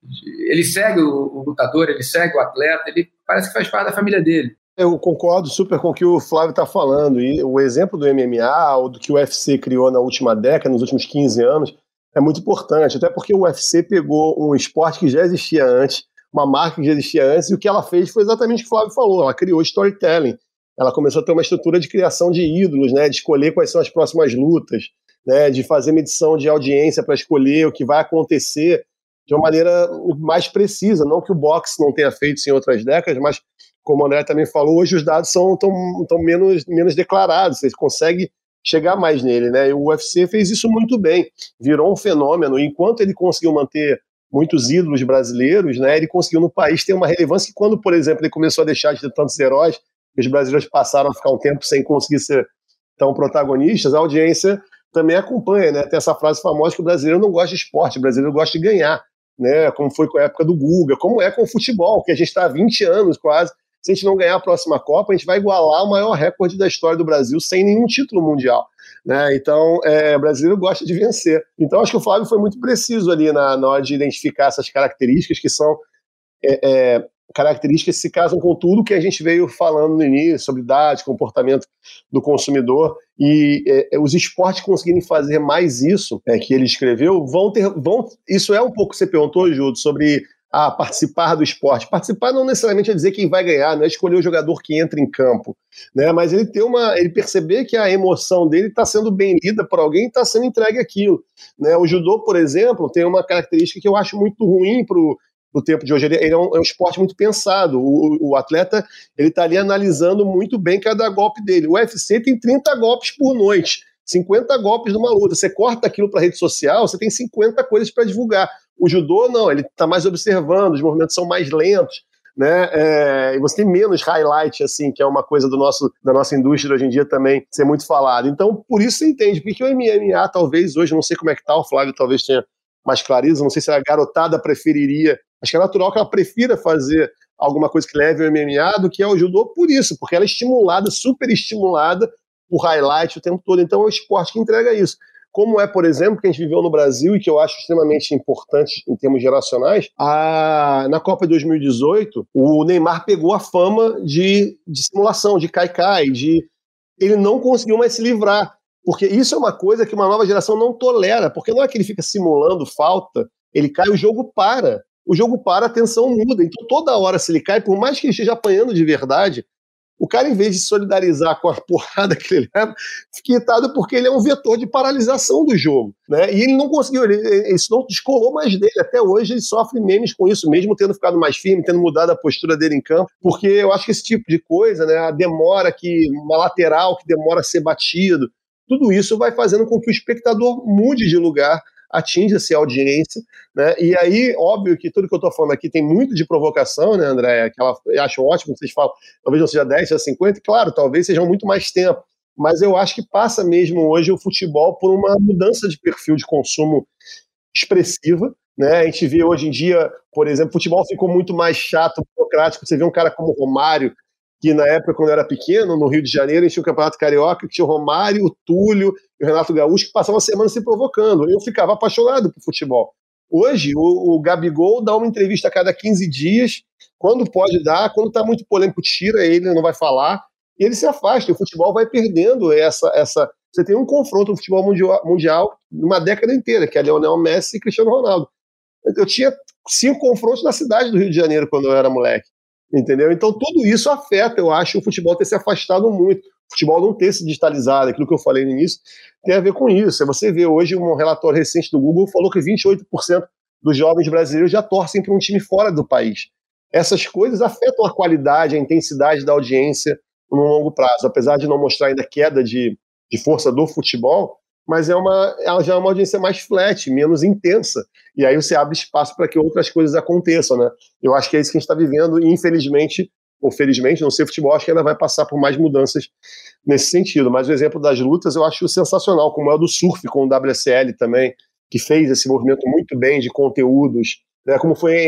Ele segue o lutador, ele segue o atleta, ele parece que faz parte da família dele. Eu concordo super com o que o Flávio está falando. E o exemplo do MMA, ou do que o UFC criou na última década, nos últimos 15 anos, é muito importante. Até porque o UFC pegou um esporte que já existia antes, uma marca que já existia antes, e o que ela fez foi exatamente o que o Flávio falou. Ela criou storytelling. Ela começou a ter uma estrutura de criação de ídolos, né, de escolher quais são as próximas lutas, né, de fazer medição de audiência para escolher o que vai acontecer de uma maneira mais precisa, não que o boxe não tenha feito isso em outras décadas, mas como o André também falou, hoje os dados estão menos declarados, você consegue chegar mais nele, né? E o UFC fez isso muito bem, virou um fenômeno, enquanto ele conseguiu manter muitos ídolos brasileiros, né, ele conseguiu no país ter uma relevância que quando, por exemplo, ele começou a deixar de ter tantos heróis, os brasileiros passaram a ficar um tempo sem conseguir ser tão protagonistas, a audiência também acompanha, né? Tem essa frase famosa que o brasileiro não gosta de esporte, o brasileiro gosta de ganhar, né? Como foi com a época do Guga, como é com o futebol, que a gente está há 20 anos quase, se a gente não ganhar a próxima Copa, a gente vai igualar o maior recorde da história do Brasil sem nenhum título mundial, né? Então, o brasileiro gosta de vencer. Então, acho que o Flávio foi muito preciso ali na hora de identificar essas características que são características que se casam com tudo que a gente veio falando no início, sobre idade, comportamento do consumidor, e os esportes conseguirem fazer mais isso que ele escreveu, isso é um pouco que você perguntou, Júlio, sobre participar do esporte. Participar não necessariamente é dizer quem vai ganhar, não é escolher o jogador que entra em campo, né? Mas ele perceber que a emoção dele está sendo bem lida por alguém e está sendo entregue aquilo, né? O judô, por exemplo, tem uma característica que eu acho muito ruim no tempo de hoje. Ele é um esporte muito pensado. O atleta ele está ali analisando muito bem cada golpe dele. O UFC tem 30 golpes por noite, 50 golpes numa luta. Você corta aquilo para rede social, você tem 50 coisas para divulgar. O judô, não, ele está mais observando, os movimentos são mais lentos, né? E você tem menos highlight, assim, que é uma coisa da nossa indústria hoje em dia também ser muito falado. Então, por isso você entende, porque o MMA talvez hoje, não sei como é que tá, o Flávio talvez tenha mais clareza, não sei se a garotada preferiria, acho que é natural que ela prefira fazer alguma coisa que leve ao MMA do que ao judô por isso, porque ela é estimulada, super estimulada por highlight o tempo todo, então é um esporte que entrega isso. Como é, por exemplo, que a gente viveu no Brasil e que eu acho extremamente importante em termos geracionais, na Copa de 2018, o Neymar pegou a fama de simulação, de cai-cai, ele não conseguiu mais se livrar, porque isso é uma coisa que uma nova geração não tolera, porque não é que ele fica simulando falta, ele cai, o jogo para, a tensão muda, então toda hora se ele cai, por mais que ele esteja apanhando de verdade, o cara, em vez de solidarizar com a porrada que ele leva, fica irritado porque ele é um vetor de paralisação do jogo, né? E ele não conseguiu, isso não descolou mais dele. Até hoje ele sofre memes com isso, mesmo tendo ficado mais firme, tendo mudado a postura dele em campo, porque eu acho que esse tipo de coisa, né, a demora uma lateral que demora a ser batido, tudo isso vai fazendo com que o espectador mude de lugar atinge-se a audiência, né? E aí, óbvio que tudo que eu estou falando aqui tem muito de provocação, né, André? Eu acho ótimo que vocês falam, talvez não seja 10, seja 50, claro, talvez sejam muito mais tempo, mas eu acho que passa mesmo hoje o futebol por uma mudança de perfil de consumo expressiva, né? A gente vê hoje em dia, por exemplo, o futebol ficou muito mais chato, burocrático. Você vê um cara como o Romário, que na época, quando eu era pequeno, no Rio de Janeiro, a gente tinha o Campeonato Carioca, que tinha o Romário, o Túlio e o Renato Gaúcho, que passavam a semana se provocando. Eu ficava apaixonado por futebol. Hoje, o Gabigol dá uma entrevista a cada 15 dias, quando pode dar, quando está muito polêmico, tira ele, não vai falar, e ele se afasta, e o futebol vai perdendo essa... Você tem um confronto no futebol mundial numa década inteira, que é Lionel Messi e Cristiano Ronaldo. Eu tinha 5 confrontos na cidade do Rio de Janeiro quando eu era moleque, entendeu? Então tudo isso afeta, eu acho, o futebol ter se afastado muito, o futebol não ter se digitalizado, aquilo que eu falei no início tem a ver com isso. Você vê hoje um relatório recente do Google falou que 28% dos jovens brasileiros já torcem para um time fora do país. Essas coisas afetam a qualidade, a intensidade da audiência no longo prazo, apesar de não mostrar ainda queda de força do futebol, mas ela já é uma audiência mais flat, menos intensa, e aí você abre espaço para que outras coisas aconteçam, né? Eu acho que é isso que a gente está vivendo, e infelizmente, ou felizmente, não sei, o futebol acho que ainda vai passar por mais mudanças nesse sentido, mas o exemplo das lutas eu acho sensacional, como é o do surf com o WSL também, que fez esse movimento muito bem de conteúdos, né? Como foi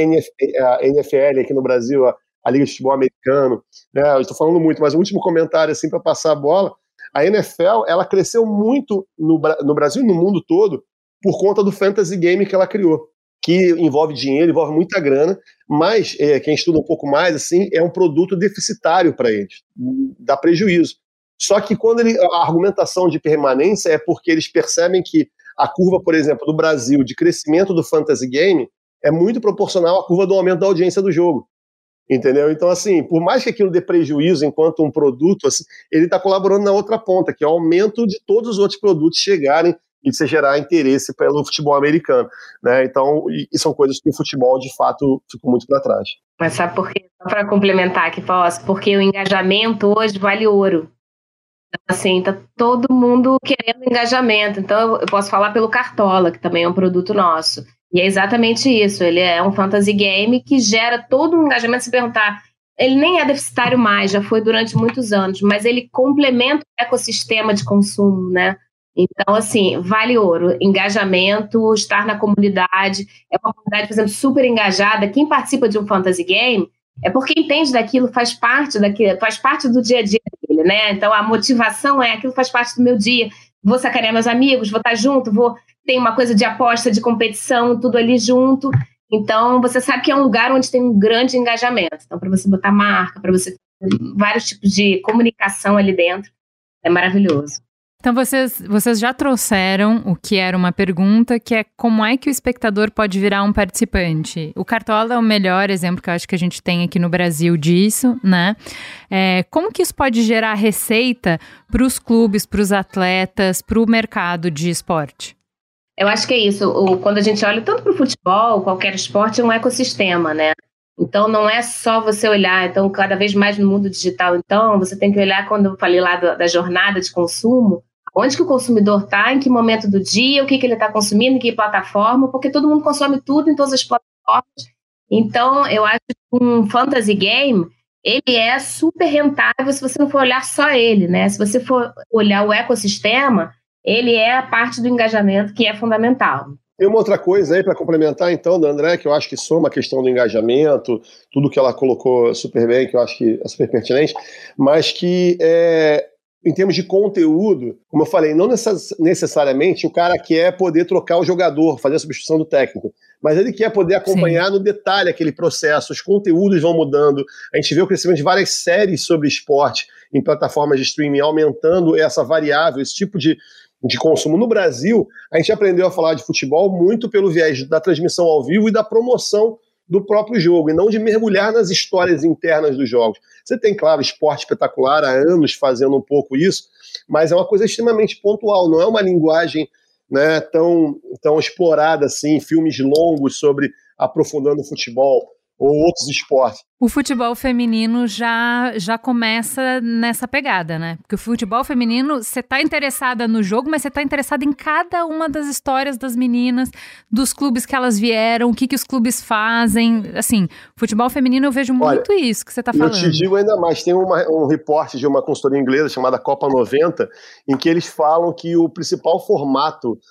a NFL aqui no Brasil, a Liga de Futebol Americano, né? Eu estou falando muito, mas o último comentário assim para passar a bola. A NFL, ela cresceu muito no Brasil e no mundo todo por conta do fantasy game que ela criou, que envolve dinheiro, envolve muita grana, mas quem estuda um pouco mais, assim, é um produto deficitário para eles, dá prejuízo. Só que quando a argumentação de permanência é porque eles percebem que a curva, por exemplo, do Brasil de crescimento do fantasy game é muito proporcional à curva do aumento da audiência do jogo. Entendeu? Então, assim, por mais que aquilo dê prejuízo enquanto um produto, assim, ele está colaborando na outra ponta, que é o aumento de todos os outros produtos chegarem e você gerar interesse pelo futebol americano, né? Então, e são coisas que o futebol, de fato, ficou muito para trás. Mas sabe por quê? Só para complementar aqui, posso? Porque o engajamento hoje vale ouro. Então, assim, tá todo mundo querendo engajamento. Então, eu posso falar pelo Cartola, que também é um produto nosso. E é exatamente isso, ele é um fantasy game que gera todo um engajamento. Se perguntar, ele nem é deficitário mais, já foi durante muitos anos, mas ele complementa o ecossistema de consumo, né? Então, assim, vale ouro, engajamento, estar na comunidade, é uma comunidade, por exemplo, super engajada. Quem participa de um fantasy game é porque entende daquilo, faz parte daquilo, faz parte do dia a dia dele, né? Então, a motivação é aquilo faz parte do meu dia. Vou sacanear meus amigos, vou estar junto, tem uma coisa de aposta, de competição, tudo ali junto. Então, você sabe que é um lugar onde tem um grande engajamento. Então, para você botar marca, para você ter vários tipos de comunicação ali dentro, é maravilhoso. Então, vocês já trouxeram o que era uma pergunta, que é como é que o espectador pode virar um participante? O Cartola é o melhor exemplo que eu acho que a gente tem aqui no Brasil disso, né? Como que isso pode gerar receita para os clubes, para os atletas, para o mercado de esporte? Eu acho que é isso. Quando a gente olha tanto para o futebol, qualquer esporte é um ecossistema, né? Então, não é só você olhar, então, cada vez mais no mundo digital, então, você tem que olhar, quando eu falei lá da jornada de consumo, onde que o consumidor está, em que momento do dia, o que ele está consumindo, em que plataforma, porque todo mundo consome tudo em todas as plataformas. Então, eu acho que um fantasy game, ele é super rentável se você não for olhar só ele, né? Se você for olhar o ecossistema, ele é a parte do engajamento que é fundamental. Tem uma outra coisa aí para complementar, então, da André, que eu acho que soma a questão do engajamento, tudo que ela colocou super bem, que eu acho que é super pertinente, mas que, em termos de conteúdo, como eu falei, não necessariamente o cara quer poder trocar o jogador, fazer a substituição do técnico, mas ele quer poder acompanhar Sim. no detalhe aquele processo, os conteúdos vão mudando, a gente vê o crescimento de várias séries sobre esporte em plataformas de streaming, aumentando essa variável, esse tipo de consumo. No Brasil, a gente aprendeu a falar de futebol muito pelo viés da transmissão ao vivo e da promoção do próprio jogo, e não de mergulhar nas histórias internas dos jogos. Você tem, claro, Esporte Espetacular há anos fazendo um pouco isso, mas é uma coisa extremamente pontual, não é uma linguagem, né, tão explorada assim, filmes longos sobre aprofundando o futebol. ou outros esportes. O futebol feminino já começa nessa pegada, né? Porque o futebol feminino, você tá interessada no jogo, mas você tá interessada em cada uma das histórias das meninas, dos clubes que elas vieram, o que os clubes fazem. Assim, futebol feminino eu vejo muito isso que você tá falando. Eu te digo ainda mais, tem um reporte de uma consultoria inglesa chamada Copa 90, em que eles falam que o principal formato,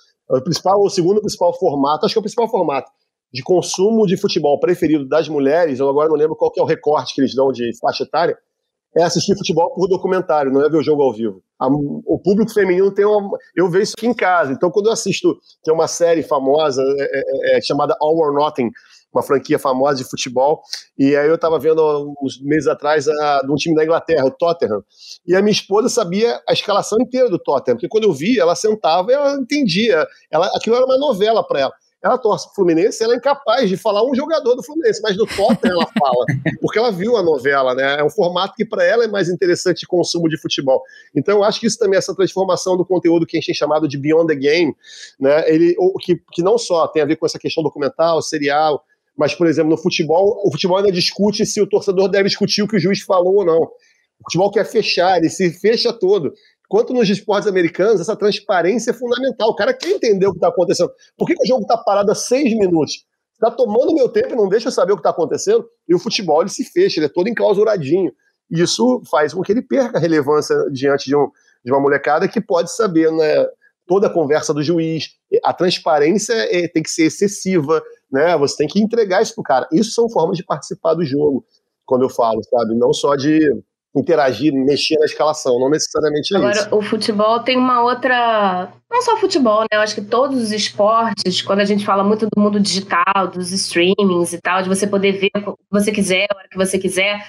o segundo principal formato, acho que é o principal formato, de consumo de futebol preferido das mulheres, eu agora não lembro qual que é o recorte que eles dão de faixa etária, é assistir futebol por documentário, não é ver o jogo ao vivo. O público feminino eu vejo isso aqui em casa, então quando eu assisto, tem uma série famosa chamada All or Nothing, uma franquia famosa de futebol, e aí eu estava vendo uns meses atrás de um time da Inglaterra, o Tottenham, e a minha esposa sabia a escalação inteira do Tottenham, porque quando eu vi, ela sentava e ela entendia, aquilo era uma novela para ela. Ela torce pro Fluminense, ela é incapaz de falar um jogador do Fluminense, mas do Tottenham ela fala, porque ela viu a novela, né? É um formato que para ela é mais interessante de consumo de futebol. Então eu acho que isso também, essa transformação do conteúdo que a gente tem chamado de Beyond the Game, né? Que não só tem a ver com essa questão documental, serial, mas, por exemplo, no futebol, o futebol ainda discute se o torcedor deve discutir o que o juiz falou ou não. O futebol quer fechar, ele se fecha todo. Quanto nos esportes americanos, essa transparência é fundamental. O cara quer entender o que está acontecendo. Por que o jogo está parado há 6 minutos? Está tomando meu tempo e não deixa eu saber o que está acontecendo? E o futebol ele se fecha, ele é todo enclausuradinho. E isso faz com que ele perca a relevância diante de uma molecada que pode saber, né, toda a conversa do juiz. A transparência tem que ser excessiva, né? Você tem que entregar isso pro cara. Isso são formas de participar do jogo, quando eu falo, sabe? Não só de interagir, mexer na escalação, não necessariamente é isso. Agora, o futebol tem uma outra... Não só o futebol, né? Eu acho que todos os esportes, quando a gente fala muito do mundo digital, dos streamings e tal, de você poder ver o que você quiser, a hora que você quiser,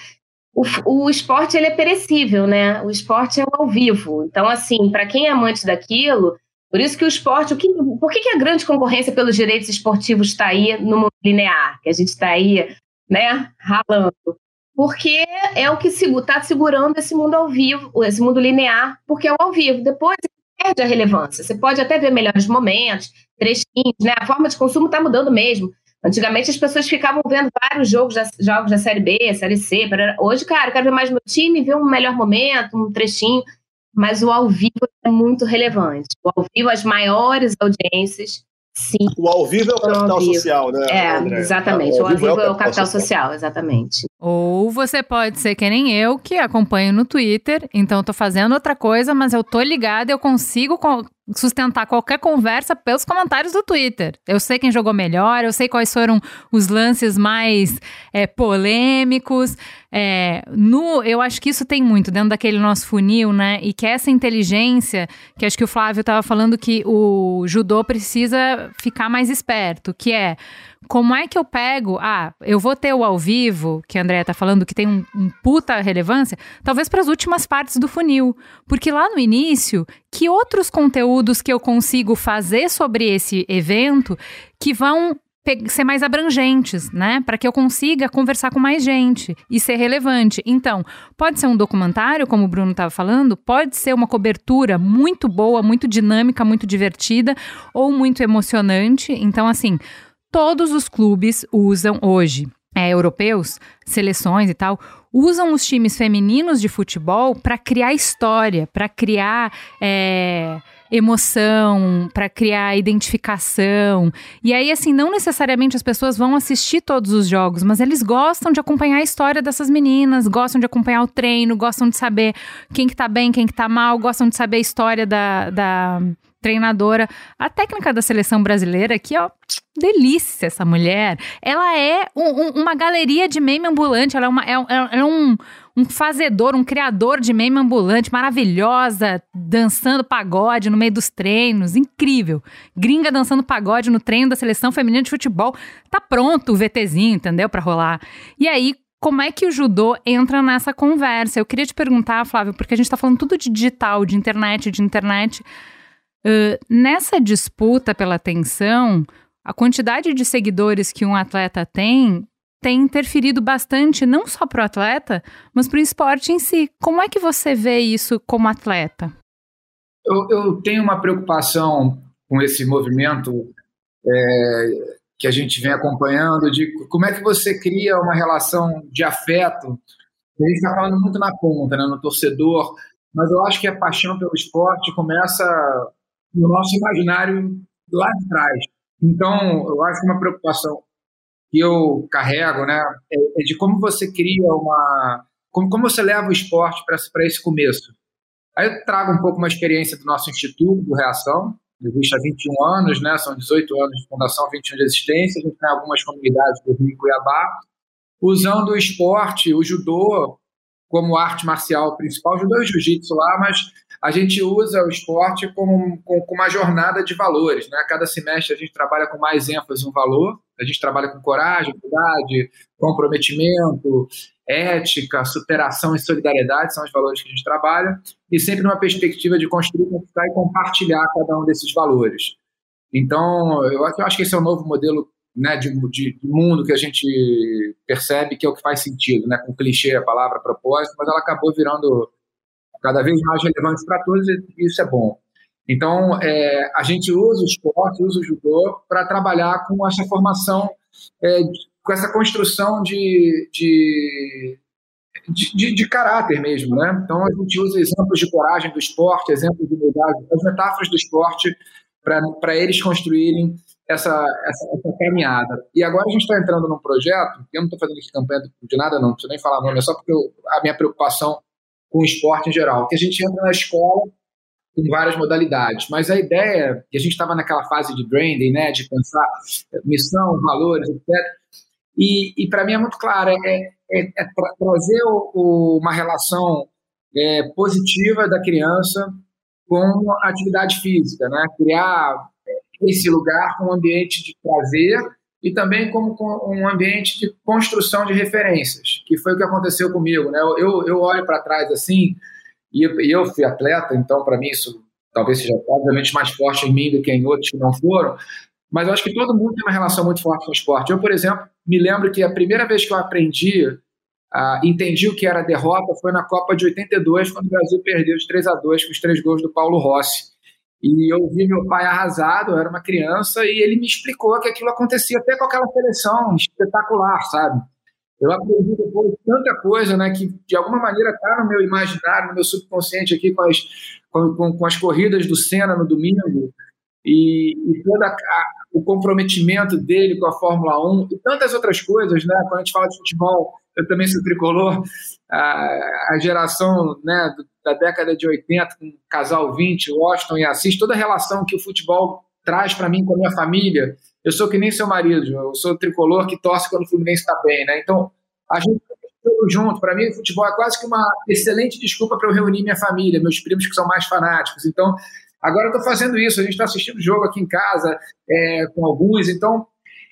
o esporte, ele é perecível, né? O esporte é ao vivo. Então, assim, para quem é amante daquilo, por isso que o esporte... Por que a grande concorrência pelos direitos esportivos está aí no mundo linear? Que a gente está aí, né, ralando. Porque é o que está segurando esse mundo ao vivo, esse mundo linear, porque é o ao vivo. Depois perde a relevância. Você pode até ver melhores momentos, trechinhos, né? A forma de consumo está mudando mesmo. Antigamente as pessoas ficavam vendo vários jogos da Série B, Série C. Hoje, cara, eu quero ver mais meu time, ver um melhor momento, um trechinho. Mas o ao vivo é muito relevante. O ao vivo, as maiores audiências... Sim. O ao vivo é o capital social, né? É, exatamente. O ao vivo é o capital social, exatamente. Ou você pode ser que nem eu, que acompanho no Twitter, então eu tô fazendo outra coisa, mas eu tô ligada, eu consigo sustentar qualquer conversa pelos comentários do Twitter. Eu sei quem jogou melhor, eu sei quais foram os lances mais polêmicos. Eu acho que isso tem muito dentro daquele nosso funil, né? E que essa inteligência, que acho que o Flávio estava falando que o judô precisa ficar mais esperto, que é... Como é que eu pego... eu vou ter o ao vivo, que a Andréa tá falando, que tem um puta relevância, talvez para as últimas partes do funil. Porque lá no início, que outros conteúdos que eu consigo fazer sobre esse evento que vão ser mais abrangentes, né? Para que eu consiga conversar com mais gente e ser relevante. Então, pode ser um documentário, como o Bruno estava falando, pode ser uma cobertura muito boa, muito dinâmica, muito divertida ou muito emocionante. Então, assim... Todos os clubes usam hoje, europeus, seleções e tal, usam os times femininos de futebol para criar história, para criar emoção, para criar identificação. E aí, assim, não necessariamente as pessoas vão assistir todos os jogos, mas eles gostam de acompanhar a história dessas meninas, gostam de acompanhar o treino, gostam de saber quem que tá bem, quem que tá mal, gostam de saber a história da treinadora. A técnica da seleção brasileira aqui, ó, delícia essa mulher. Ela é uma galeria de meme ambulante, ela é um fazedor, um criador de meme ambulante, maravilhosa, dançando pagode no meio dos treinos, incrível. Gringa dançando pagode no treino da seleção feminina de futebol. Tá pronto o VTzinho, entendeu? Pra rolar. E aí, como é que o judô entra nessa conversa? Eu queria te perguntar, Flávio, porque a gente tá falando tudo de digital, de internet. Nessa disputa pela atenção, a quantidade de seguidores que um atleta tem interferido bastante, não só para o atleta, mas para o esporte em si. Como é que você vê isso como atleta? Eu tenho uma preocupação com esse movimento que a gente vem acompanhando, de como é que você cria uma relação de afeto. A gente está falando muito na ponta, né, no torcedor, mas eu acho que a paixão pelo esporte começa no nosso imaginário lá de trás. Então, eu acho que uma preocupação que eu carrego, né, é de como você cria como você leva o esporte para esse começo. Aí eu trago um pouco uma experiência do nosso Instituto, do Reação, existe há 21 anos, né, são 18 anos de fundação, 21 de existência, a gente tem algumas comunidades do Rio e Cuiabá, usando o esporte, o judô, como arte marcial principal, judô e jiu-jitsu lá, mas a gente usa o esporte como uma jornada de valores, né? Cada semestre a gente trabalha com mais ênfase no valor, a gente trabalha com coragem, verdade, comprometimento, ética, superação e solidariedade, são os valores que a gente trabalha, e sempre numa perspectiva de construir, conquistar e compartilhar cada um desses valores. Então, eu acho que esse é o novo modelo, né, de mundo que a gente percebe que é o que faz sentido, né, com clichê a palavra propósito, mas ela acabou virando cada vez mais relevante para todos e isso é bom. Então, a gente usa o esporte, usa o judô para trabalhar com essa formação, com essa construção de caráter mesmo, né? Então, a gente usa exemplos de coragem do esporte, exemplos de humildade, as metáforas do esporte para eles construírem essa caminhada. E agora a gente está entrando num projeto, eu não estou fazendo aqui campanha de nada, não preciso nem falar nome, é só porque a minha preocupação com o esporte em geral, que a gente entra na escola com várias modalidades, mas a ideia, que a gente estava naquela fase de branding, né, de pensar missão, valores, etc., e para mim é muito claro, trazer uma relação positiva da criança com a atividade física, né, criar esse lugar com um ambiente de prazer e também como um ambiente de construção de referências, que foi o que aconteceu comigo, né? Eu olho para trás assim, e eu fui atleta, então para mim isso talvez seja obviamente mais forte em mim do que em outros que não foram, mas eu acho que todo mundo tem uma relação muito forte com o esporte. Eu, por exemplo, me lembro que a primeira vez que eu entendi o que era derrota foi na Copa de 82, quando o Brasil perdeu de 3-2 com os 3 gols do Paulo Rossi. E eu vi meu pai arrasado, eu era uma criança, e ele me explicou que aquilo acontecia até com aquela seleção espetacular, sabe? Eu aprendi depois tanta coisa, né, que de alguma maneira está no meu imaginário, no meu subconsciente aqui com as corridas do Senna no domingo, e todo o comprometimento dele com a Fórmula 1 e tantas outras coisas, né? Quando a gente fala de futebol, eu também sou tricolor, a geração, né, da década de 80, com o Casal 20, Washington e Assis, toda a relação que o futebol traz para mim com a minha família. Eu sou que nem seu marido, eu sou tricolor que torce quando o Fluminense está bem, né? Então, a gente tudo junto. Para mim, o futebol é quase que uma excelente desculpa para eu reunir minha família, meus primos que são mais fanáticos. Então, agora eu estou fazendo isso, a gente está assistindo o jogo aqui em casa com alguns, então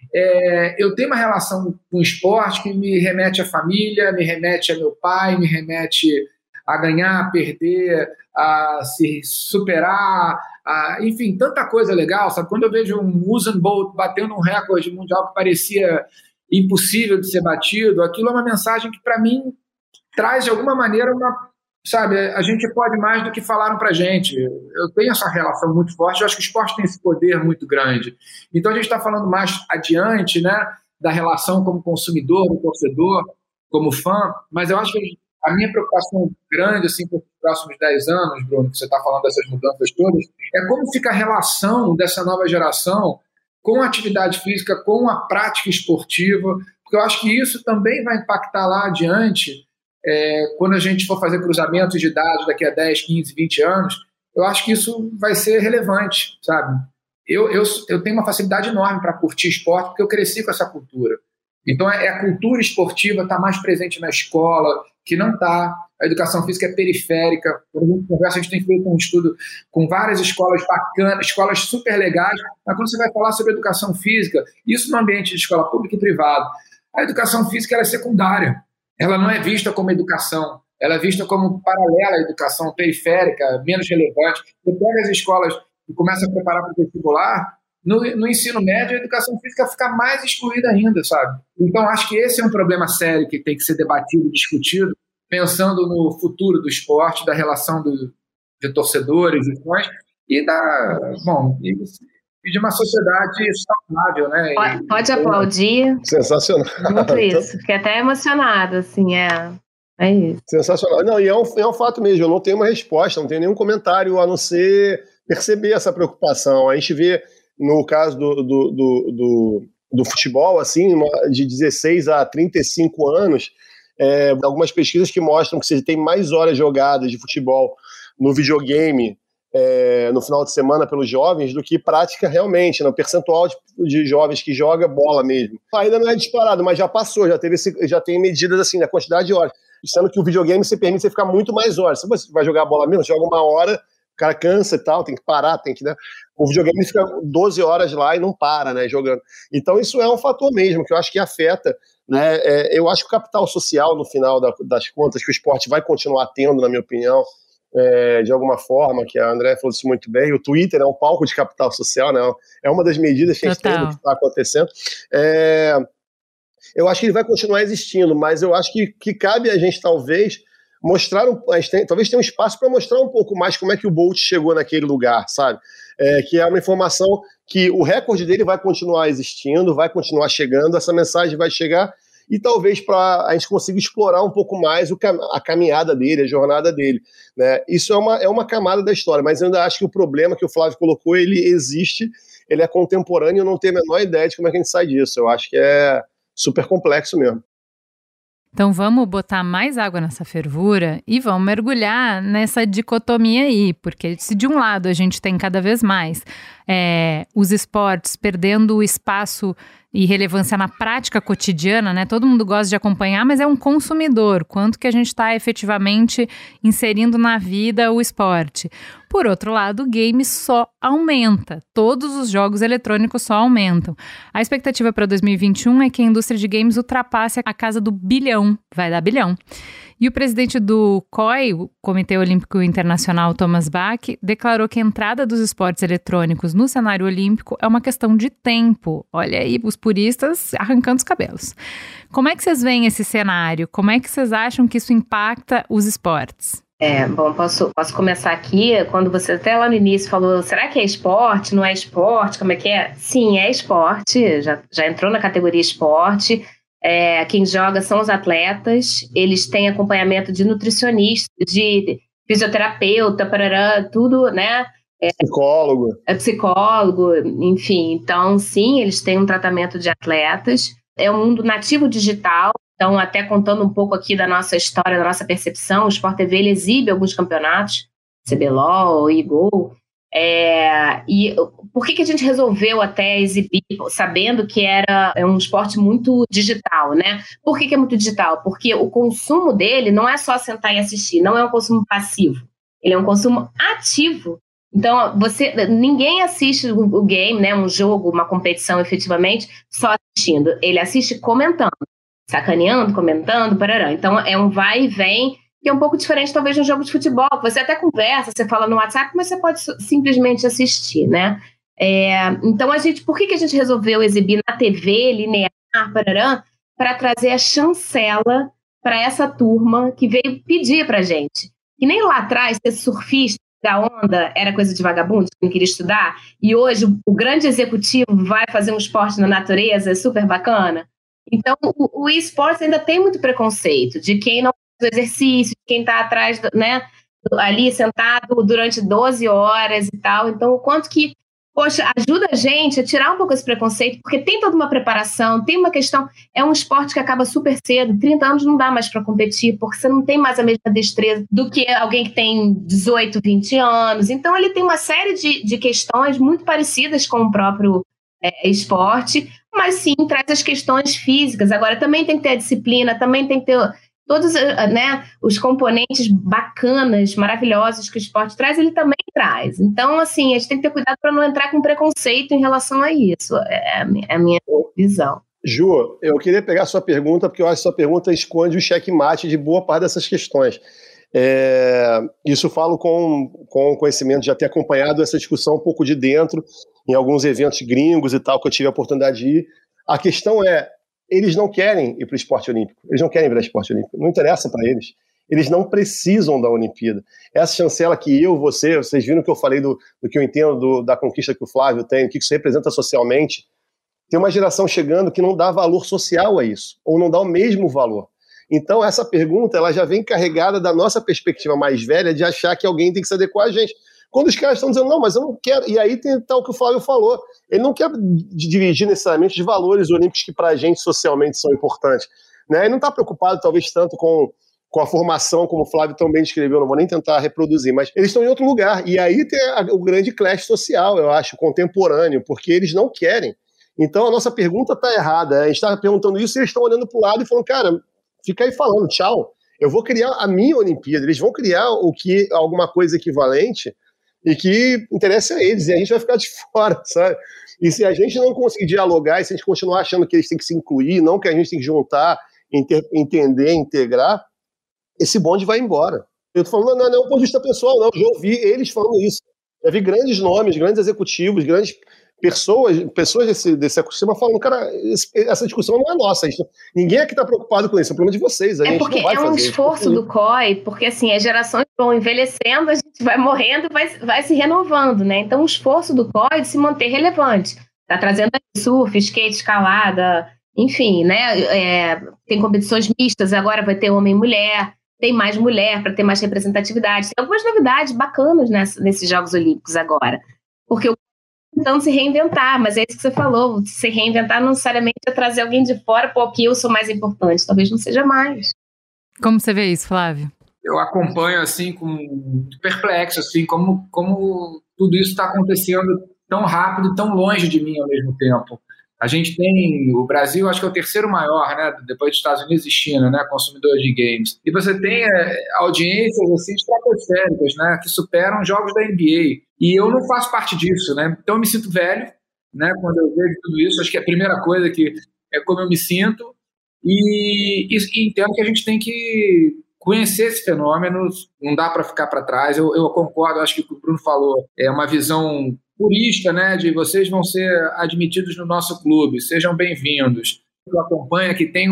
eu tenho uma relação com o esporte que me remete à família, me remete a meu pai, me remete a ganhar, a perder, a se superar, enfim, tanta coisa legal, sabe? Quando eu vejo um Usain Bolt batendo um recorde mundial que parecia impossível de ser batido, aquilo é uma mensagem que para mim traz de alguma maneira sabe, a gente pode mais do que falaram para a gente. Eu tenho essa relação muito forte, eu acho que o esporte tem esse poder muito grande. Então a gente está falando mais adiante, né, da relação como consumidor, do torcedor, como fã, mas eu acho que a minha preocupação grande, assim, para os próximos 10 anos, Bruno, que você está falando dessas mudanças todas, é como fica a relação dessa nova geração com a atividade física, com a prática esportiva, porque eu acho que isso também vai impactar lá adiante. Quando a gente for fazer cruzamentos de dados daqui a 10, 15, 20 anos, eu acho que isso vai ser relevante, sabe? Eu tenho uma facilidade enorme para curtir esporte, porque eu cresci com essa cultura. Então, a cultura esportiva está mais presente na escola, que não está. A educação física é periférica. Por exemplo, a gente tem feito um estudo com várias escolas bacanas, escolas super legais, mas quando você vai falar sobre educação física, isso no ambiente de escola pública e privada, a educação física ela é secundária. Ela não é vista como educação, ela é vista como paralela à educação periférica, menos relevante. Você pega as escolas e começa a preparar para o vestibular, no ensino médio a educação física fica mais excluída ainda, sabe? Então acho que esse é um problema sério que tem que ser debatido, discutido, pensando no futuro do esporte, da relação de torcedores e fãs, e de uma sociedade saudável, né? Pode aplaudir. Sensacional. Muito isso. Fiquei até emocionada, assim, é isso. Sensacional. Não, e é um fato mesmo, eu não tenho uma resposta, não tenho nenhum comentário a não ser perceber essa preocupação. A gente vê, no caso do futebol, assim, de 16 a 35 anos, algumas pesquisas que mostram que você tem mais horas jogadas de futebol no videogame no final de semana pelos jovens do que prática realmente, no percentual de jovens que joga bola mesmo. Ainda não é disparado, mas já passou, já tem medidas assim, na quantidade de horas. Sendo que o videogame você permite você ficar muito mais horas. Se você vai jogar a bola mesmo, você joga 1 hora, o cara cansa e tal, tem que parar, né? O videogame fica 12 horas lá e não para, né, jogando. Então isso é um fator mesmo, que eu acho que afeta, né? Eu acho que o capital social, no final das contas, que o esporte vai continuar tendo, na minha opinião, de alguma forma, que a André falou isso muito bem, o Twitter é um palco de capital social, né? É uma das medidas que a gente tem do que está acontecendo. Eu acho que ele vai continuar existindo, mas eu acho que cabe a gente, talvez, talvez tenha um espaço para mostrar um pouco mais como é que o Bolt chegou naquele lugar, sabe? Que é uma informação que o recorde dele vai continuar existindo, vai continuar chegando, essa mensagem vai chegar e talvez para a gente consiga explorar um pouco mais a caminhada dele, a jornada dele, né? Isso é uma camada da história, mas eu ainda acho que o problema que o Flávio colocou, ele existe, ele é contemporâneo e eu não tenho a menor ideia de como é que a gente sai disso. Eu acho que é super complexo mesmo. Então vamos botar mais água nessa fervura e vamos mergulhar nessa dicotomia aí, porque se de um lado a gente tem cada vez mais os esportes perdendo o espaço e relevância na prática cotidiana, né? Todo mundo gosta de acompanhar, mas é um consumidor. Quanto que a gente está efetivamente inserindo na vida o esporte? Por outro lado, o game só aumenta. Todos os jogos eletrônicos só aumentam. A expectativa para 2021 é que a indústria de games ultrapasse a casa do bilhão. Vai dar bilhão. E o presidente do COI, o Comitê Olímpico Internacional, Thomas Bach, declarou que a entrada dos esportes eletrônicos no cenário olímpico é uma questão de tempo. Olha aí, os puristas arrancando os cabelos. Como é que vocês veem esse cenário? Como é que vocês acham que isso impacta os esportes? Bom, posso começar aqui, quando você até lá no início falou, será que é esporte, não é esporte, como é que é? Sim, é esporte, já entrou na categoria esporte. Quem joga são os atletas, eles têm acompanhamento de nutricionista, de fisioterapeuta, parará, tudo, né? Psicólogo, enfim. Então, sim, eles têm um tratamento de atletas. É um mundo nativo digital, então, até contando um pouco aqui da nossa história, da nossa percepção, o Sport TV ele exibe alguns campeonatos, CBLOL, eGo. E por que a gente resolveu até exibir, sabendo que é um esporte muito digital, né? Por que é muito digital? Porque o consumo dele não é só sentar e assistir, não é um consumo passivo, ele é um consumo ativo. Então, ninguém assiste o game, né, um jogo, uma competição efetivamente, só assistindo. Ele assiste comentando, sacaneando, comentando, parará. Então, é um vai e vem, que é um pouco diferente, talvez, de um jogo de futebol. Você até conversa, você fala no WhatsApp, mas você pode simplesmente assistir, né? Então, por que a gente resolveu exibir na TV, linear, parará, para trazer a chancela para essa turma que veio pedir pra gente? E nem lá atrás, ser surfista da onda era coisa de vagabundo, que não queria estudar, e hoje o grande executivo vai fazer um esporte na natureza, é super bacana. Então, o esportes ainda tem muito preconceito de quem não faz o exercício, de quem está atrás, né, ali sentado durante 12 horas e tal. Então, o quanto que, poxa, ajuda a gente a tirar um pouco esse preconceito, porque tem toda uma preparação, tem uma questão, é um esporte que acaba super cedo, 30 anos não dá mais para competir, porque você não tem mais a mesma destreza do que alguém que tem 18, 20 anos. Então, ele tem uma série de questões muito parecidas com o próprio esporte, mas sim, traz as questões físicas. Agora, também tem que ter a disciplina, também tem que ter todos, né, os componentes bacanas, maravilhosos que o esporte traz, ele também traz. Então, assim, a gente tem que ter cuidado para não entrar com preconceito em relação a isso. É a minha visão. Ju, eu queria pegar a sua pergunta, porque eu acho que sua pergunta esconde o checkmate de boa parte dessas questões. Isso eu falo com conhecimento, já ter acompanhado essa discussão um pouco de dentro, em alguns eventos gringos e tal, que eu tive a oportunidade de ir. A questão eles não querem ir para o esporte olímpico, eles não querem virar esporte olímpico, não interessa para eles. Eles não precisam da Olimpíada. Essa chancela que vocês viram que eu falei do que eu entendo da conquista que o Flávio tem, o que isso representa socialmente. Tem uma geração chegando que não dá valor social a isso, ou não dá o mesmo valor. Então, essa pergunta ela já vem carregada da nossa perspectiva mais velha de achar que alguém tem que se adequar a gente. Quando os caras estão dizendo, não, mas eu não quero... E aí tem tal que o Flávio falou. Ele não quer dividir necessariamente os valores olímpicos que para a gente socialmente são importantes. Né? Ele não está preocupado, talvez, tanto com a formação, como o Flávio também descreveu, não vou nem tentar reproduzir, mas eles estão em outro lugar. E aí tem o grande clash social, eu acho, contemporâneo, porque eles não querem. Então a nossa pergunta está errada. A gente está perguntando isso e eles estão olhando para o lado e falando, cara, fica aí falando, tchau. Eu vou criar a minha Olimpíada. Eles vão criar alguma coisa equivalente e que interessa a eles. E a gente vai ficar de fora, sabe? E se a gente não conseguir dialogar, e se a gente continuar achando que eles têm que se incluir, não que a gente tem que juntar, entender, integrar, esse bonde vai embora. Eu tô falando, não é um ponto de vista pessoal, não. Eu já ouvi eles falando isso. Já vi grandes nomes, grandes executivos, grandes pessoas desse ecossistema falando, cara, essa discussão não é nossa. Ninguém aqui está preocupado com isso, é um problema de vocês. Porque é um esforço do COI, porque assim, as gerações vão envelhecendo, a gente vai morrendo e vai se renovando, né? Então o esforço do COI de se manter relevante. Está trazendo surf, skate, escalada, enfim, né? Tem competições mistas, agora vai ter homem e mulher, tem mais mulher para ter mais representatividade. Tem algumas novidades bacanas nesses Jogos Olímpicos agora. Porque tentando se reinventar, mas é isso que você falou, se reinventar não necessariamente é trazer alguém de fora, pô, que eu sou mais importante, talvez não seja mais. Como você vê isso, Flávio? Eu acompanho, assim, perplexo, assim, como tudo isso está acontecendo tão rápido e tão longe de mim ao mesmo tempo. A gente tem, o Brasil, acho que é o terceiro maior, né, depois dos Estados Unidos e China, né, consumidor de games. E você tem audiências, assim, estratosféricas, né, que superam jogos da NBA. E eu não faço parte disso, né, então eu me sinto velho, né, quando eu vejo tudo isso. Acho que é a primeira coisa que é como eu me sinto. E entendo que a gente tem que conhecer esse fenômeno, não dá para ficar para trás. Eu concordo, acho que o que o Bruno falou é uma visão purista, né, de vocês vão ser admitidos no nosso clube, sejam bem-vindos. Eu acompanho que tem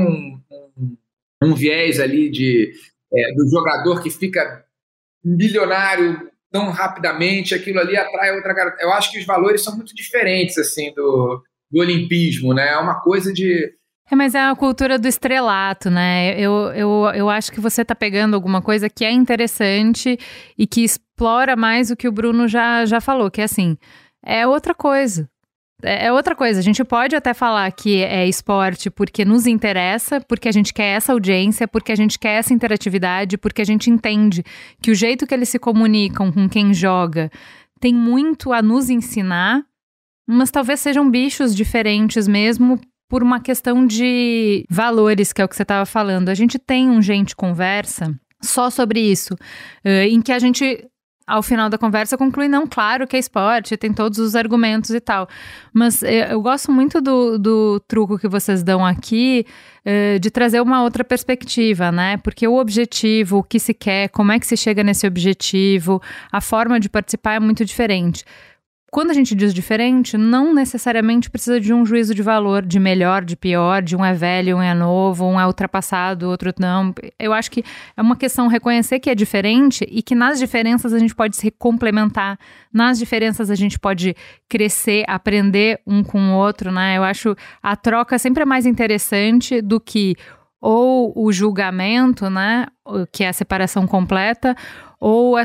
um viés ali do jogador que fica milionário tão rapidamente, aquilo ali atrai outra garota. Eu acho que os valores são muito diferentes assim, do olimpismo, né? É uma coisa de... Mas é a cultura do estrelato, né? Eu acho que você está pegando alguma coisa que é interessante e que explora mais o que o Bruno já falou, que é assim, é outra coisa. É outra coisa. A gente pode até falar que é esporte porque nos interessa, porque a gente quer essa audiência, porque a gente quer essa interatividade, porque a gente entende que o jeito que eles se comunicam com quem joga tem muito a nos ensinar, mas talvez sejam bichos diferentes mesmo, por uma questão de valores, que é o que você estava falando. A gente tem um Gente Conversa só sobre isso, em que a gente, ao final da conversa, conclui, não, claro que é esporte, tem todos os argumentos e tal. Mas eu gosto muito do truco que vocês dão aqui, de trazer uma outra perspectiva, né? Porque o objetivo, o que se quer, como é que se chega nesse objetivo, a forma de participar é muito diferente. Quando a gente diz diferente, não necessariamente precisa de um juízo de valor, de melhor, de pior, de um é velho, um é novo, um é ultrapassado, outro não. Eu acho que é uma questão reconhecer que é diferente e que nas diferenças a gente pode se complementar, nas diferenças a gente pode crescer, aprender um com o outro, né? Eu acho a troca sempre mais interessante do que ou o julgamento, né, que é a separação completa, ou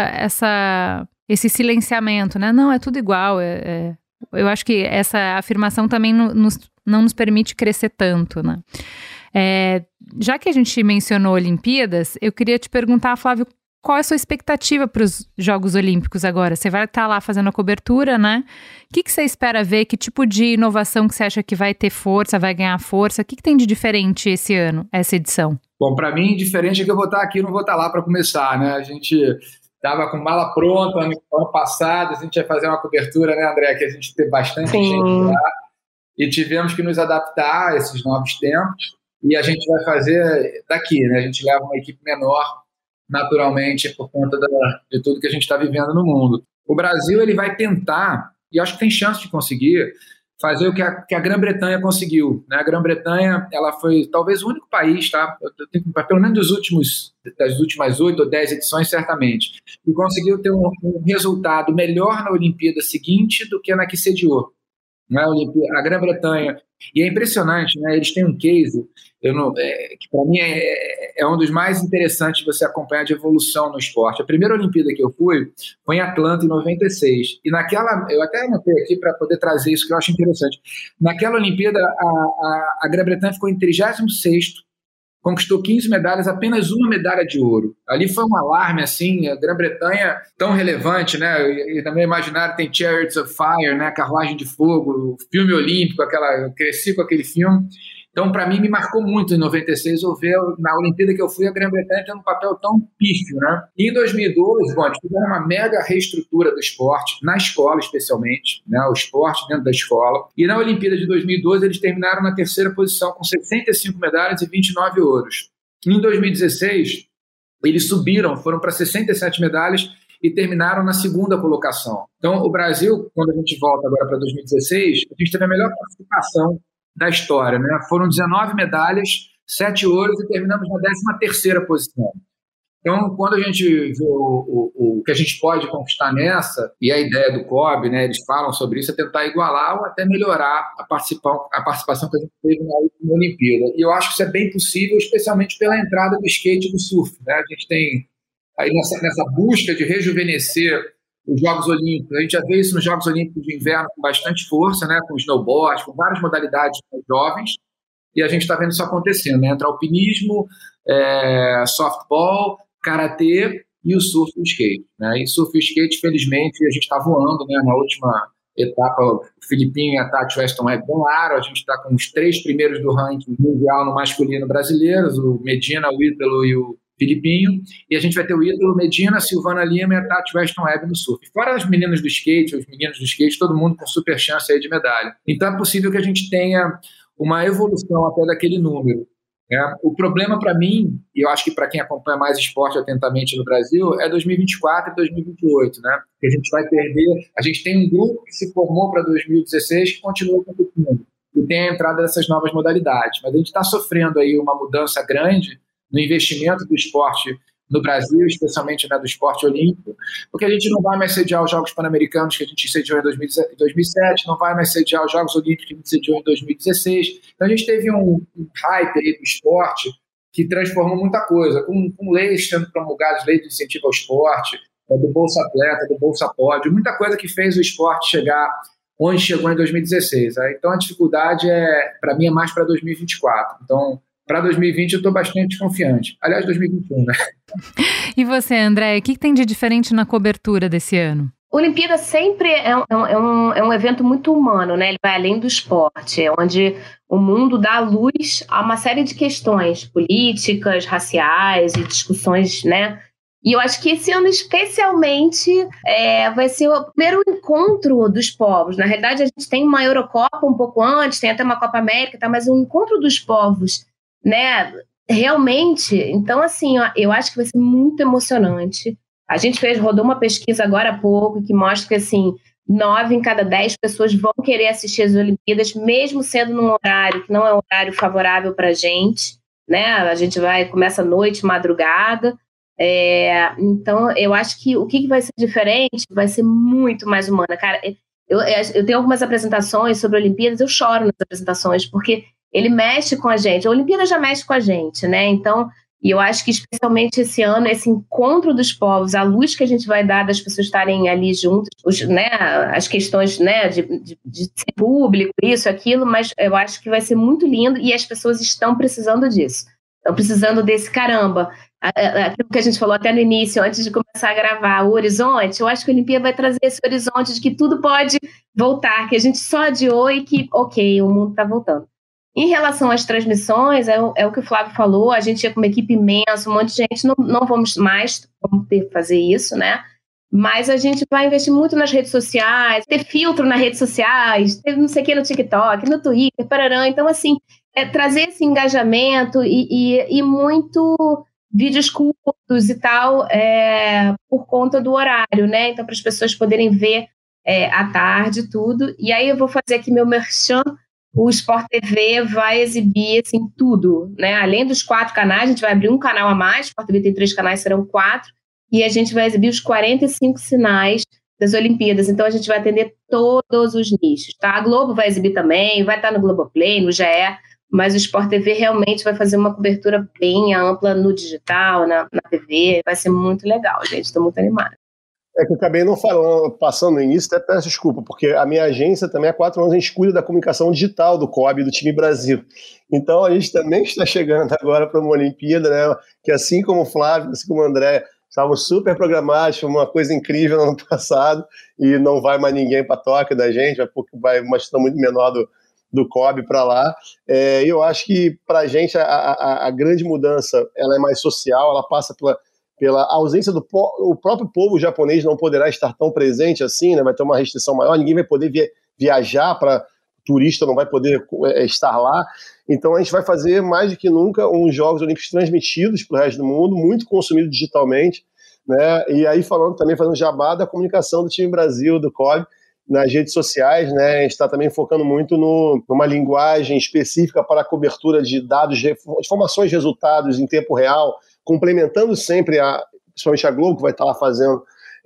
esse silenciamento, né? Não, é tudo igual. Eu acho que essa afirmação também não nos permite crescer tanto, né? Já que a gente mencionou Olimpíadas, eu queria te perguntar, Flávio, qual é a sua expectativa para os Jogos Olímpicos agora? Você vai estar lá fazendo a cobertura, né? O que você espera ver? Que tipo de inovação que você acha que vai ter força, vai ganhar força? O que tem de diferente esse ano, essa edição? Bom, para mim, diferente é que eu vou estar aqui e não vou estar lá para começar, né? A gente estava com mala pronta ano passado, a gente ia fazer uma cobertura, né, André, que a gente teve bastante gente lá, e tivemos que nos adaptar a esses novos tempos, e a gente vai fazer daqui, né, a gente leva uma equipe menor, naturalmente, por conta de tudo que a gente está vivendo no mundo. O Brasil, ele vai tentar, e acho que tem chance de conseguir, fazer o que a Grã-Bretanha conseguiu, né? A Grã-Bretanha, ela foi talvez o único país, tá? Pelo menos das últimas 8 ou 10 edições, certamente, que conseguiu ter um resultado melhor na Olimpíada seguinte do que na que sediou. Né? A Grã-Bretanha, e é impressionante, né? Eles têm um case que para mim é um dos mais interessantes de você acompanhar de evolução no esporte. A primeira Olimpíada que eu fui foi em Atlanta, em 96, e naquela, eu até anotei aqui para poder trazer isso que eu acho interessante. Naquela Olimpíada, a Grã-Bretanha ficou em 36º, conquistou 15 medalhas, apenas uma medalha de ouro. Ali foi um alarme, assim, a Grã-Bretanha tão relevante, né? E também imaginar, tem Chariots of Fire, né? Carruagem de Fogo, o filme olímpico, eu cresci com aquele filme. Então, para mim, me marcou muito em 96 eu ver na Olimpíada que eu fui a Grã-Bretanha tendo um papel tão pífio, né? E em 2012, eles fizeram uma mega reestrutura do esporte, na escola especialmente, né? O esporte dentro da escola. E na Olimpíada de 2012 eles terminaram na terceira posição com 65 medalhas e 29 ouros. Em 2016, eles subiram, foram para 67 medalhas e terminaram na segunda colocação. Então, o Brasil, quando a gente volta agora para 2016, a gente teve a melhor participação da história, né? Foram 19 medalhas, 7 ouros e terminamos na 13ª posição. Então, quando a gente vê o que a gente pode conquistar nessa, e a ideia do COB, né, eles falam sobre isso, é tentar igualar ou até melhorar a participação que a gente teve na última Olimpíada. E eu acho que isso é bem possível, especialmente pela entrada do skate e do surf, né? A gente tem aí nessa busca de rejuvenescer os Jogos Olímpicos. A gente já vê isso nos Jogos Olímpicos de Inverno com bastante força, né, com snowboard, com várias modalidades com jovens, e a gente está vendo isso acontecendo, né, entre alpinismo, softball, karatê e o surf e o skate. Né, e surf e skate, felizmente, a gente está voando, né, na última etapa, o Filipinho e a Tati Weston ganharam, a gente está com os 3 primeiros do ranking mundial no masculino brasileiro, o Medina, o Ítalo e o Filipinho, e a gente vai ter o Ítalo, Medina, Silvana Lima e a Tati Weston Webb no surf. Fora as meninas do skate, os meninos do skate, todo mundo com super chance aí de medalha. Então é possível que a gente tenha uma evolução até daquele número. Né? O problema para mim, e eu acho que para quem acompanha mais esporte atentamente no Brasil, é 2024 e 2028, né? Porque a gente vai perder, a gente tem um grupo que se formou para 2016 que continua competindo, e tem a entrada dessas novas modalidades, mas a gente está sofrendo aí uma mudança grande no investimento do esporte no Brasil, especialmente, né, do esporte olímpico, porque a gente não vai mais sediar os Jogos Pan-Americanos que a gente sediou em 2007, não vai mais sediar os Jogos Olímpicos que a gente sediou em 2016. Então a gente teve um hype aí do esporte que transformou muita coisa, com leis sendo promulgadas, leis de incentivo ao esporte, do Bolsa Atleta, do Bolsa Pódio, muita coisa que fez o esporte chegar onde chegou em 2016. Então a dificuldade, para mim, é mais para 2024. Então, para 2020 eu estou bastante confiante. Aliás, 2021, né? E você, André, o que tem de diferente na cobertura desse ano? A Olimpíada sempre é um evento muito humano, né? Ele vai além do esporte, é onde o mundo dá luz a uma série de questões políticas, raciais e discussões, né? E eu acho que esse ano, especialmente, vai ser o primeiro encontro dos povos. Na realidade, a gente tem uma Eurocopa um pouco antes, tem até uma Copa América, tá? Mas o encontro dos povos, né? Realmente, então, assim, eu acho que vai ser muito emocionante. A gente rodou uma pesquisa agora há pouco que mostra que, assim, 9 em cada 10 pessoas vão querer assistir as Olimpíadas, mesmo sendo num horário que não é um horário favorável para a gente, né? A gente começa à noite, madrugada. Então, eu acho que o que vai ser diferente vai ser muito mais humana. Cara, eu tenho algumas apresentações sobre Olimpíadas, eu choro nas apresentações, porque ele mexe com a gente. A Olimpíada já mexe com a gente, né? Então, e eu acho que especialmente esse ano, esse encontro dos povos, a luz que a gente vai dar das pessoas estarem ali juntas, né, as questões, né, de ser público, isso, aquilo, mas eu acho que vai ser muito lindo e as pessoas estão precisando disso. Estão precisando desse caramba. Aquilo que a gente falou até no início, antes de começar a gravar, o horizonte, eu acho que a Olimpíada vai trazer esse horizonte de que tudo pode voltar, que a gente só adiou e que, ok, o mundo está voltando. Em relação às transmissões, é o que o Flávio falou, a gente ia com uma equipe imensa, um monte de gente, não vamos mais ter que fazer isso, né? Mas a gente vai investir muito nas redes sociais, ter filtro nas redes sociais, ter não sei o que no TikTok, no Twitter, parará. Então, assim, trazer esse engajamento e muito vídeos curtos e tal, por conta do horário, né? Então, para as pessoas poderem ver à tarde, tudo. E aí eu vou fazer aqui meu merchan. O Sport TV vai exibir assim, tudo, né? Além dos 4 canais, a gente vai abrir um canal a mais. O Sport TV tem 3 canais, serão 4. E a gente vai exibir os 45 sinais das Olimpíadas. Então, a gente vai atender todos os nichos, tá? A Globo vai exibir também, vai estar no Globoplay, no GE, mas o Sport TV realmente vai fazer uma cobertura bem ampla no digital, na TV. Vai ser muito legal, gente. Estou muito animada. É que eu acabei não passando no início, até peço desculpa, porque a minha agência também há 4 anos a gente cuida da comunicação digital do COB, do time Brasil. Então a gente também está chegando agora para uma Olimpíada, né? Que assim como o Flávio, assim como o André, estavam super programados, foi uma coisa incrível no ano passado, e não vai mais ninguém para Tóquio da gente, vai uma questão muito menor do COB para lá. Eu acho que para a gente a grande mudança ela é mais social, ela passa pela ausência o próprio povo japonês não poderá estar tão presente assim, né? Vai ter uma restrição maior, ninguém vai poder viajar turista, não vai poder estar lá. Então a gente vai fazer mais do que nunca uns Jogos Olímpicos transmitidos para o resto do mundo, muito consumido digitalmente, né? E aí fazendo jabá da comunicação do time Brasil, do COB, nas redes sociais, né? A gente está também focando muito numa linguagem específica para a cobertura de dados, de informações, resultados em tempo real, complementando sempre, principalmente a Globo, que vai estar lá fazendo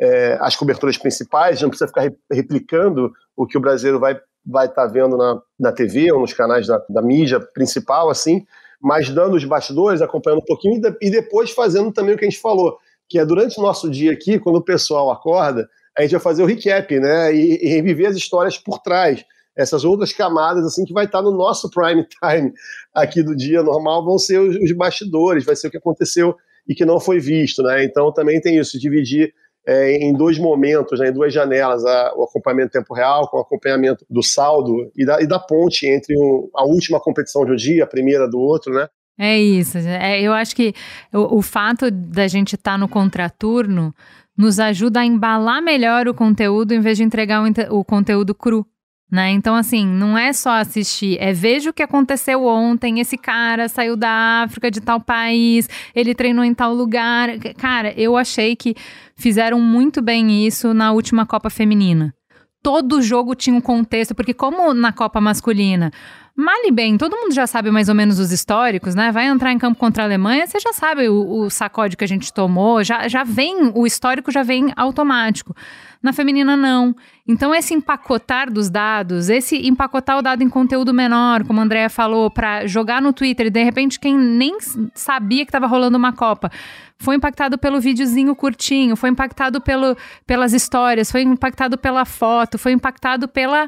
as coberturas principais, não precisa ficar replicando o que o brasileiro vai estar vendo na TV ou nos canais da mídia principal, assim, mas dando os bastidores, acompanhando um pouquinho e depois fazendo também o que a gente falou, que é durante o nosso dia aqui, quando o pessoal acorda, a gente vai fazer o recap, né, e reviver as histórias por trás. Essas outras camadas assim que vai estar no nosso prime time aqui do dia normal vão ser os bastidores, vai ser o que aconteceu e que não foi visto, né? Então também tem isso, dividir em 2 momentos, né, em 2 janelas, o acompanhamento em tempo real com o acompanhamento do saldo e da ponte entre a última competição de um dia, a primeira do outro, né? É isso, eu acho que o fato da gente estar no contraturno nos ajuda a embalar melhor o conteúdo em vez de entregar o conteúdo cru. Né? Então, assim, não é só assistir, veja o que aconteceu ontem, esse cara saiu da África de tal país, ele treinou em tal lugar. Cara, eu achei que fizeram muito bem isso na última Copa Feminina. Todo jogo tinha um contexto, porque como na Copa Masculina, mal e bem, todo mundo já sabe mais ou menos os históricos, né? Vai entrar em campo contra a Alemanha, você já sabe o sacode que a gente tomou, já vem, o histórico já vem automático. Na feminina, não. Então, esse empacotar dos dados, esse empacotar o dado em conteúdo menor, como a Andrea falou, para jogar no Twitter e, de repente, quem nem sabia que estava rolando uma Copa, foi impactado pelo videozinho curtinho, foi impactado pelas histórias, foi impactado pela foto, foi impactado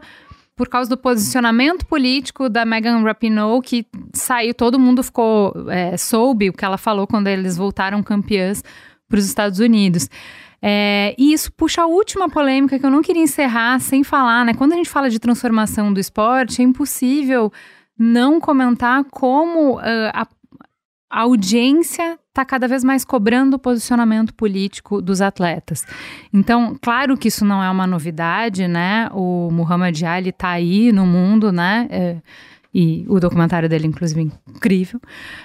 por causa do posicionamento político da Megan Rapinoe, que saiu, todo mundo soube o que ela falou quando eles voltaram campeãs para os Estados Unidos. E isso puxa a última polêmica que eu não queria encerrar sem falar, né? Quando a gente fala de transformação do esporte, é impossível não comentar como a audiência está cada vez mais cobrando o posicionamento político dos atletas. Então, claro que isso não é uma novidade, né? O Muhammad Ali está aí no mundo, né? E o documentário dele, inclusive, incrível.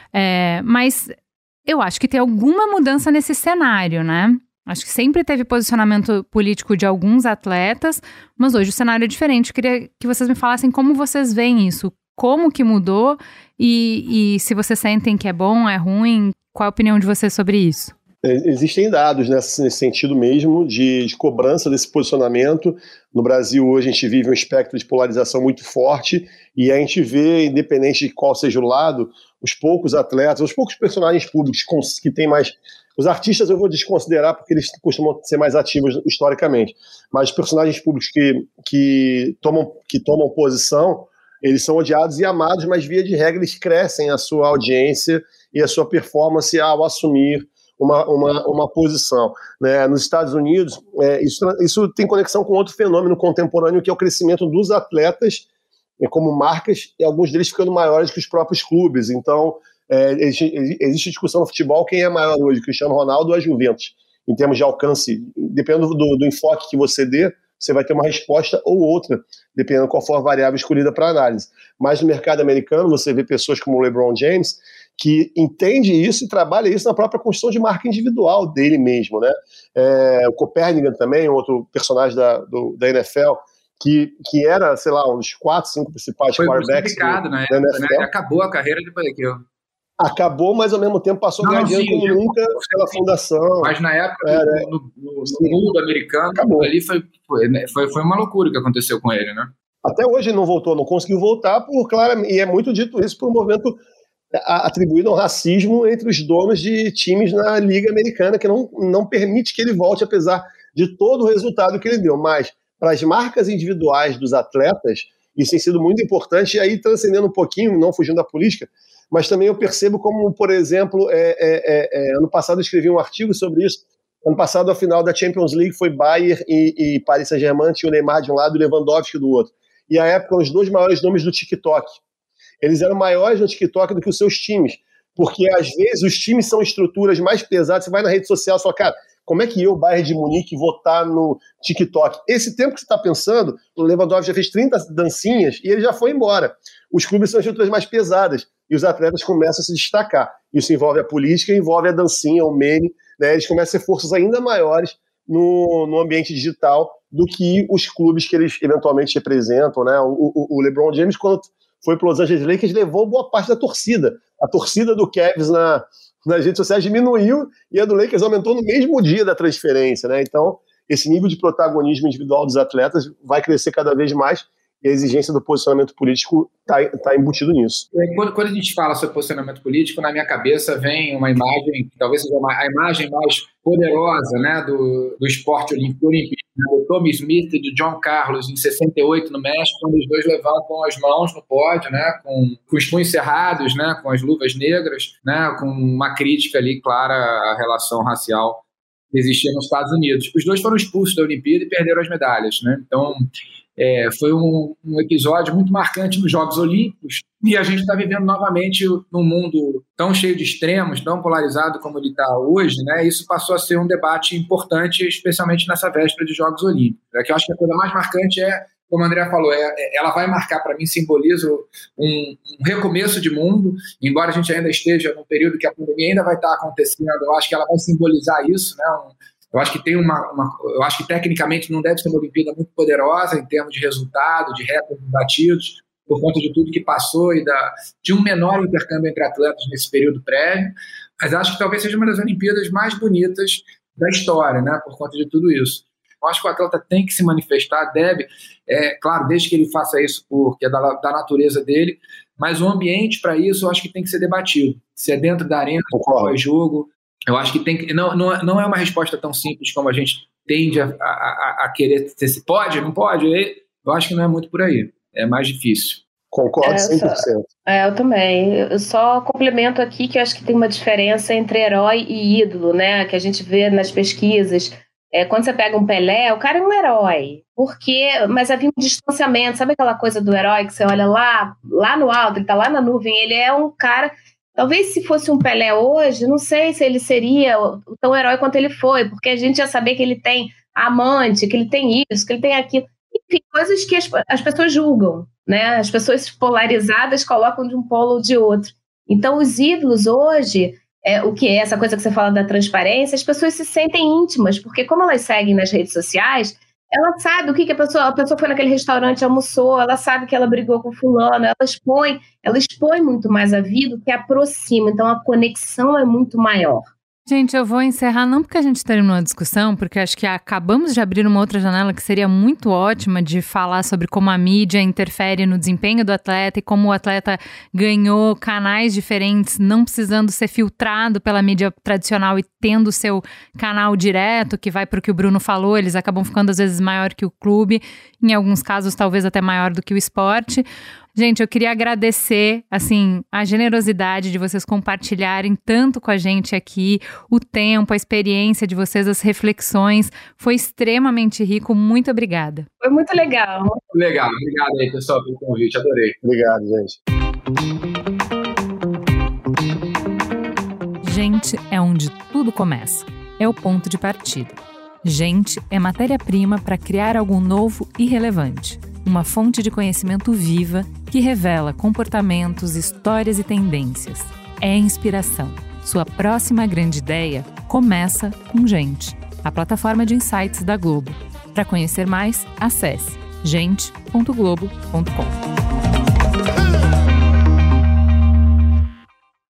Mas eu acho que tem alguma mudança nesse cenário, né? Acho que sempre teve posicionamento político de alguns atletas, mas hoje o cenário é diferente. Eu queria que vocês me falassem como vocês veem isso, como que mudou e se vocês sentem que é bom, é ruim, qual a opinião de vocês sobre isso? Existem dados nesse sentido mesmo de cobrança desse posicionamento. No Brasil hoje a gente vive um espectro de polarização muito forte e a gente vê, independente de qual seja o lado, os poucos atletas, os poucos personagens públicos que têm mais... Os artistas eu vou desconsiderar porque eles costumam ser mais ativos historicamente, mas os personagens públicos que tomam posição, eles são odiados e amados, mas via de regra eles crescem a sua audiência e a sua performance ao assumir uma posição, né? Nos Estados Unidos, isso tem conexão com outro fenômeno contemporâneo, que é o crescimento dos atletas como marcas, e alguns deles ficando maiores que os próprios clubes. Então, existe discussão no futebol quem é maior hoje, Cristiano Ronaldo ou a Juventus, em termos de alcance. Dependendo do enfoque que você dê, você vai ter uma resposta ou outra, dependendo qual for a variável escolhida para análise. Mas no mercado americano, você vê pessoas como o LeBron James, que entende isso e trabalha isso na própria construção de marca individual dele mesmo, né? O Copernican também, outro personagem da NFL, que era, sei lá, um dos 4, 5 principais quarterbacks da NFL. Né? Acabou a carreira depois daquilo. Acabou, mas ao mesmo tempo passou ganhando como nunca pela fundação. Mas na época, no mundo americano, acabou. Ali foi uma loucura que aconteceu com ele, né? Até hoje ele não voltou, não conseguiu voltar, e é muito dito isso por um movimento atribuído ao racismo entre os donos de times na Liga Americana, que não permite que ele volte, apesar de todo o resultado que ele deu. Mas, para as marcas individuais dos atletas, isso tem sido muito importante, e aí transcendendo um pouquinho, não fugindo da política, mas também eu percebo como, por exemplo, ano passado eu escrevi um artigo sobre isso. Ano passado, a final da Champions League foi Bayern e Paris Saint-Germain, tinha o Neymar de um lado e o Lewandowski do outro. E à época, os 2 maiores nomes do TikTok. Eles eram maiores no TikTok do que os seus times, porque às vezes os times são estruturas mais pesadas. Você vai na rede social e fala, cara, como é que eu, Bayern de Munique, vou estar no TikTok? Esse tempo que você está pensando, o Lewandowski já fez 30 dancinhas e ele já foi embora. Os clubes são estruturas mais pesadas e os atletas começam a se destacar. Isso envolve a política, envolve a dancinha, o meme, né? Eles começam a ser forças ainda maiores no ambiente digital do que os clubes que eles eventualmente representam, né? O LeBron James, quando foi para os Los Angeles Lakers, levou boa parte da torcida. A torcida do Cavs nas redes sociais diminuiu e a do Lakers aumentou no mesmo dia da transferência, né? Então, esse nível de protagonismo individual dos atletas vai crescer cada vez mais e a exigência do posicionamento político está embutido nisso. Quando a gente fala sobre posicionamento político, na minha cabeça vem uma imagem, que talvez seja a imagem mais poderosa, né, do esporte olímpico, né, do Tommy Smith e do John Carlos, em 68, no México, quando os dois levantam as mãos no pódio, né, com os punhos cerrados, né, com as luvas negras, né, com uma crítica ali clara à relação racial que existia nos Estados Unidos. Os dois foram expulsos da Olimpíada e perderam as medalhas, né? Então, foi um episódio muito marcante nos Jogos Olímpicos e a gente está vivendo novamente num mundo tão cheio de extremos, tão polarizado como ele está hoje, né? Isso passou a ser um debate importante, especialmente nessa véspera de Jogos Olímpicos. Que eu acho que a coisa mais marcante como a Andrea falou, ela vai marcar, para mim, simboliza um recomeço de mundo, embora a gente ainda esteja num período que a pandemia ainda vai estar acontecendo, eu acho que ela vai simbolizar isso, né? Eu acho que eu acho que tecnicamente não deve ser uma Olimpíada muito poderosa em termos de resultado, de recordes batidos, por conta de tudo que passou e de um menor intercâmbio entre atletas nesse período prévio, mas acho que talvez seja uma das Olimpíadas mais bonitas da história, né, por conta de tudo isso. Eu acho que o atleta tem que se manifestar, deve, claro, desde que ele faça isso porque é da natureza dele, mas o ambiente para isso eu acho que tem que ser debatido. Se é dentro da arena, pós-jogo, eu acho que tem que. Não é uma resposta tão simples como a gente tende a querer. Se pode, não pode? Eu acho que não é muito por aí. É mais difícil. Concordo 100%. Eu também. Eu só complemento aqui que eu acho que tem uma diferença entre herói e ídolo, né? Que a gente vê nas pesquisas. Quando você pega um Pelé, o cara é um herói. Mas havia um distanciamento. Sabe aquela coisa do herói que você olha lá no alto, ele tá lá na nuvem, ele é um cara. Talvez se fosse um Pelé hoje, não sei se ele seria tão herói quanto ele foi, porque a gente ia saber que ele tem amante, que ele tem isso, que ele tem aquilo. Enfim, coisas que as pessoas julgam, né? As pessoas polarizadas colocam de um polo ou de outro. Então, os ídolos hoje, o que é essa coisa que você fala da transparência, as pessoas se sentem íntimas, porque como elas seguem nas redes sociais, ela sabe o que a pessoa foi naquele restaurante, almoçou, ela sabe que ela brigou com fulano, ela expõe muito mais a vida, que aproxima, então a conexão é muito maior. Gente, eu vou encerrar não porque a gente terminou a discussão, porque acho que acabamos de abrir uma outra janela que seria muito ótima de falar sobre como a mídia interfere no desempenho do atleta e como o atleta ganhou canais diferentes, não precisando ser filtrado pela mídia tradicional e tendo seu canal direto, que vai para o que o Bruno falou, eles acabam ficando às vezes maior que o clube, em alguns casos talvez até maior do que o esporte. Gente, eu queria agradecer, assim, a generosidade de vocês compartilharem tanto com a gente aqui, o tempo, a experiência de vocês, as reflexões. Foi extremamente rico. Muito obrigada. Foi muito legal. Muito legal. Obrigado aí, pessoal, pelo convite. Adorei. Obrigado, gente. Gente é onde tudo começa. É o ponto de partida. Gente é matéria-prima para criar algo novo e relevante. Uma fonte de conhecimento viva que revela comportamentos, histórias e tendências. é inspiração. Sua próxima grande ideia começa com Gente, a plataforma de insights da Globo. Para conhecer mais, acesse gente.globo.com.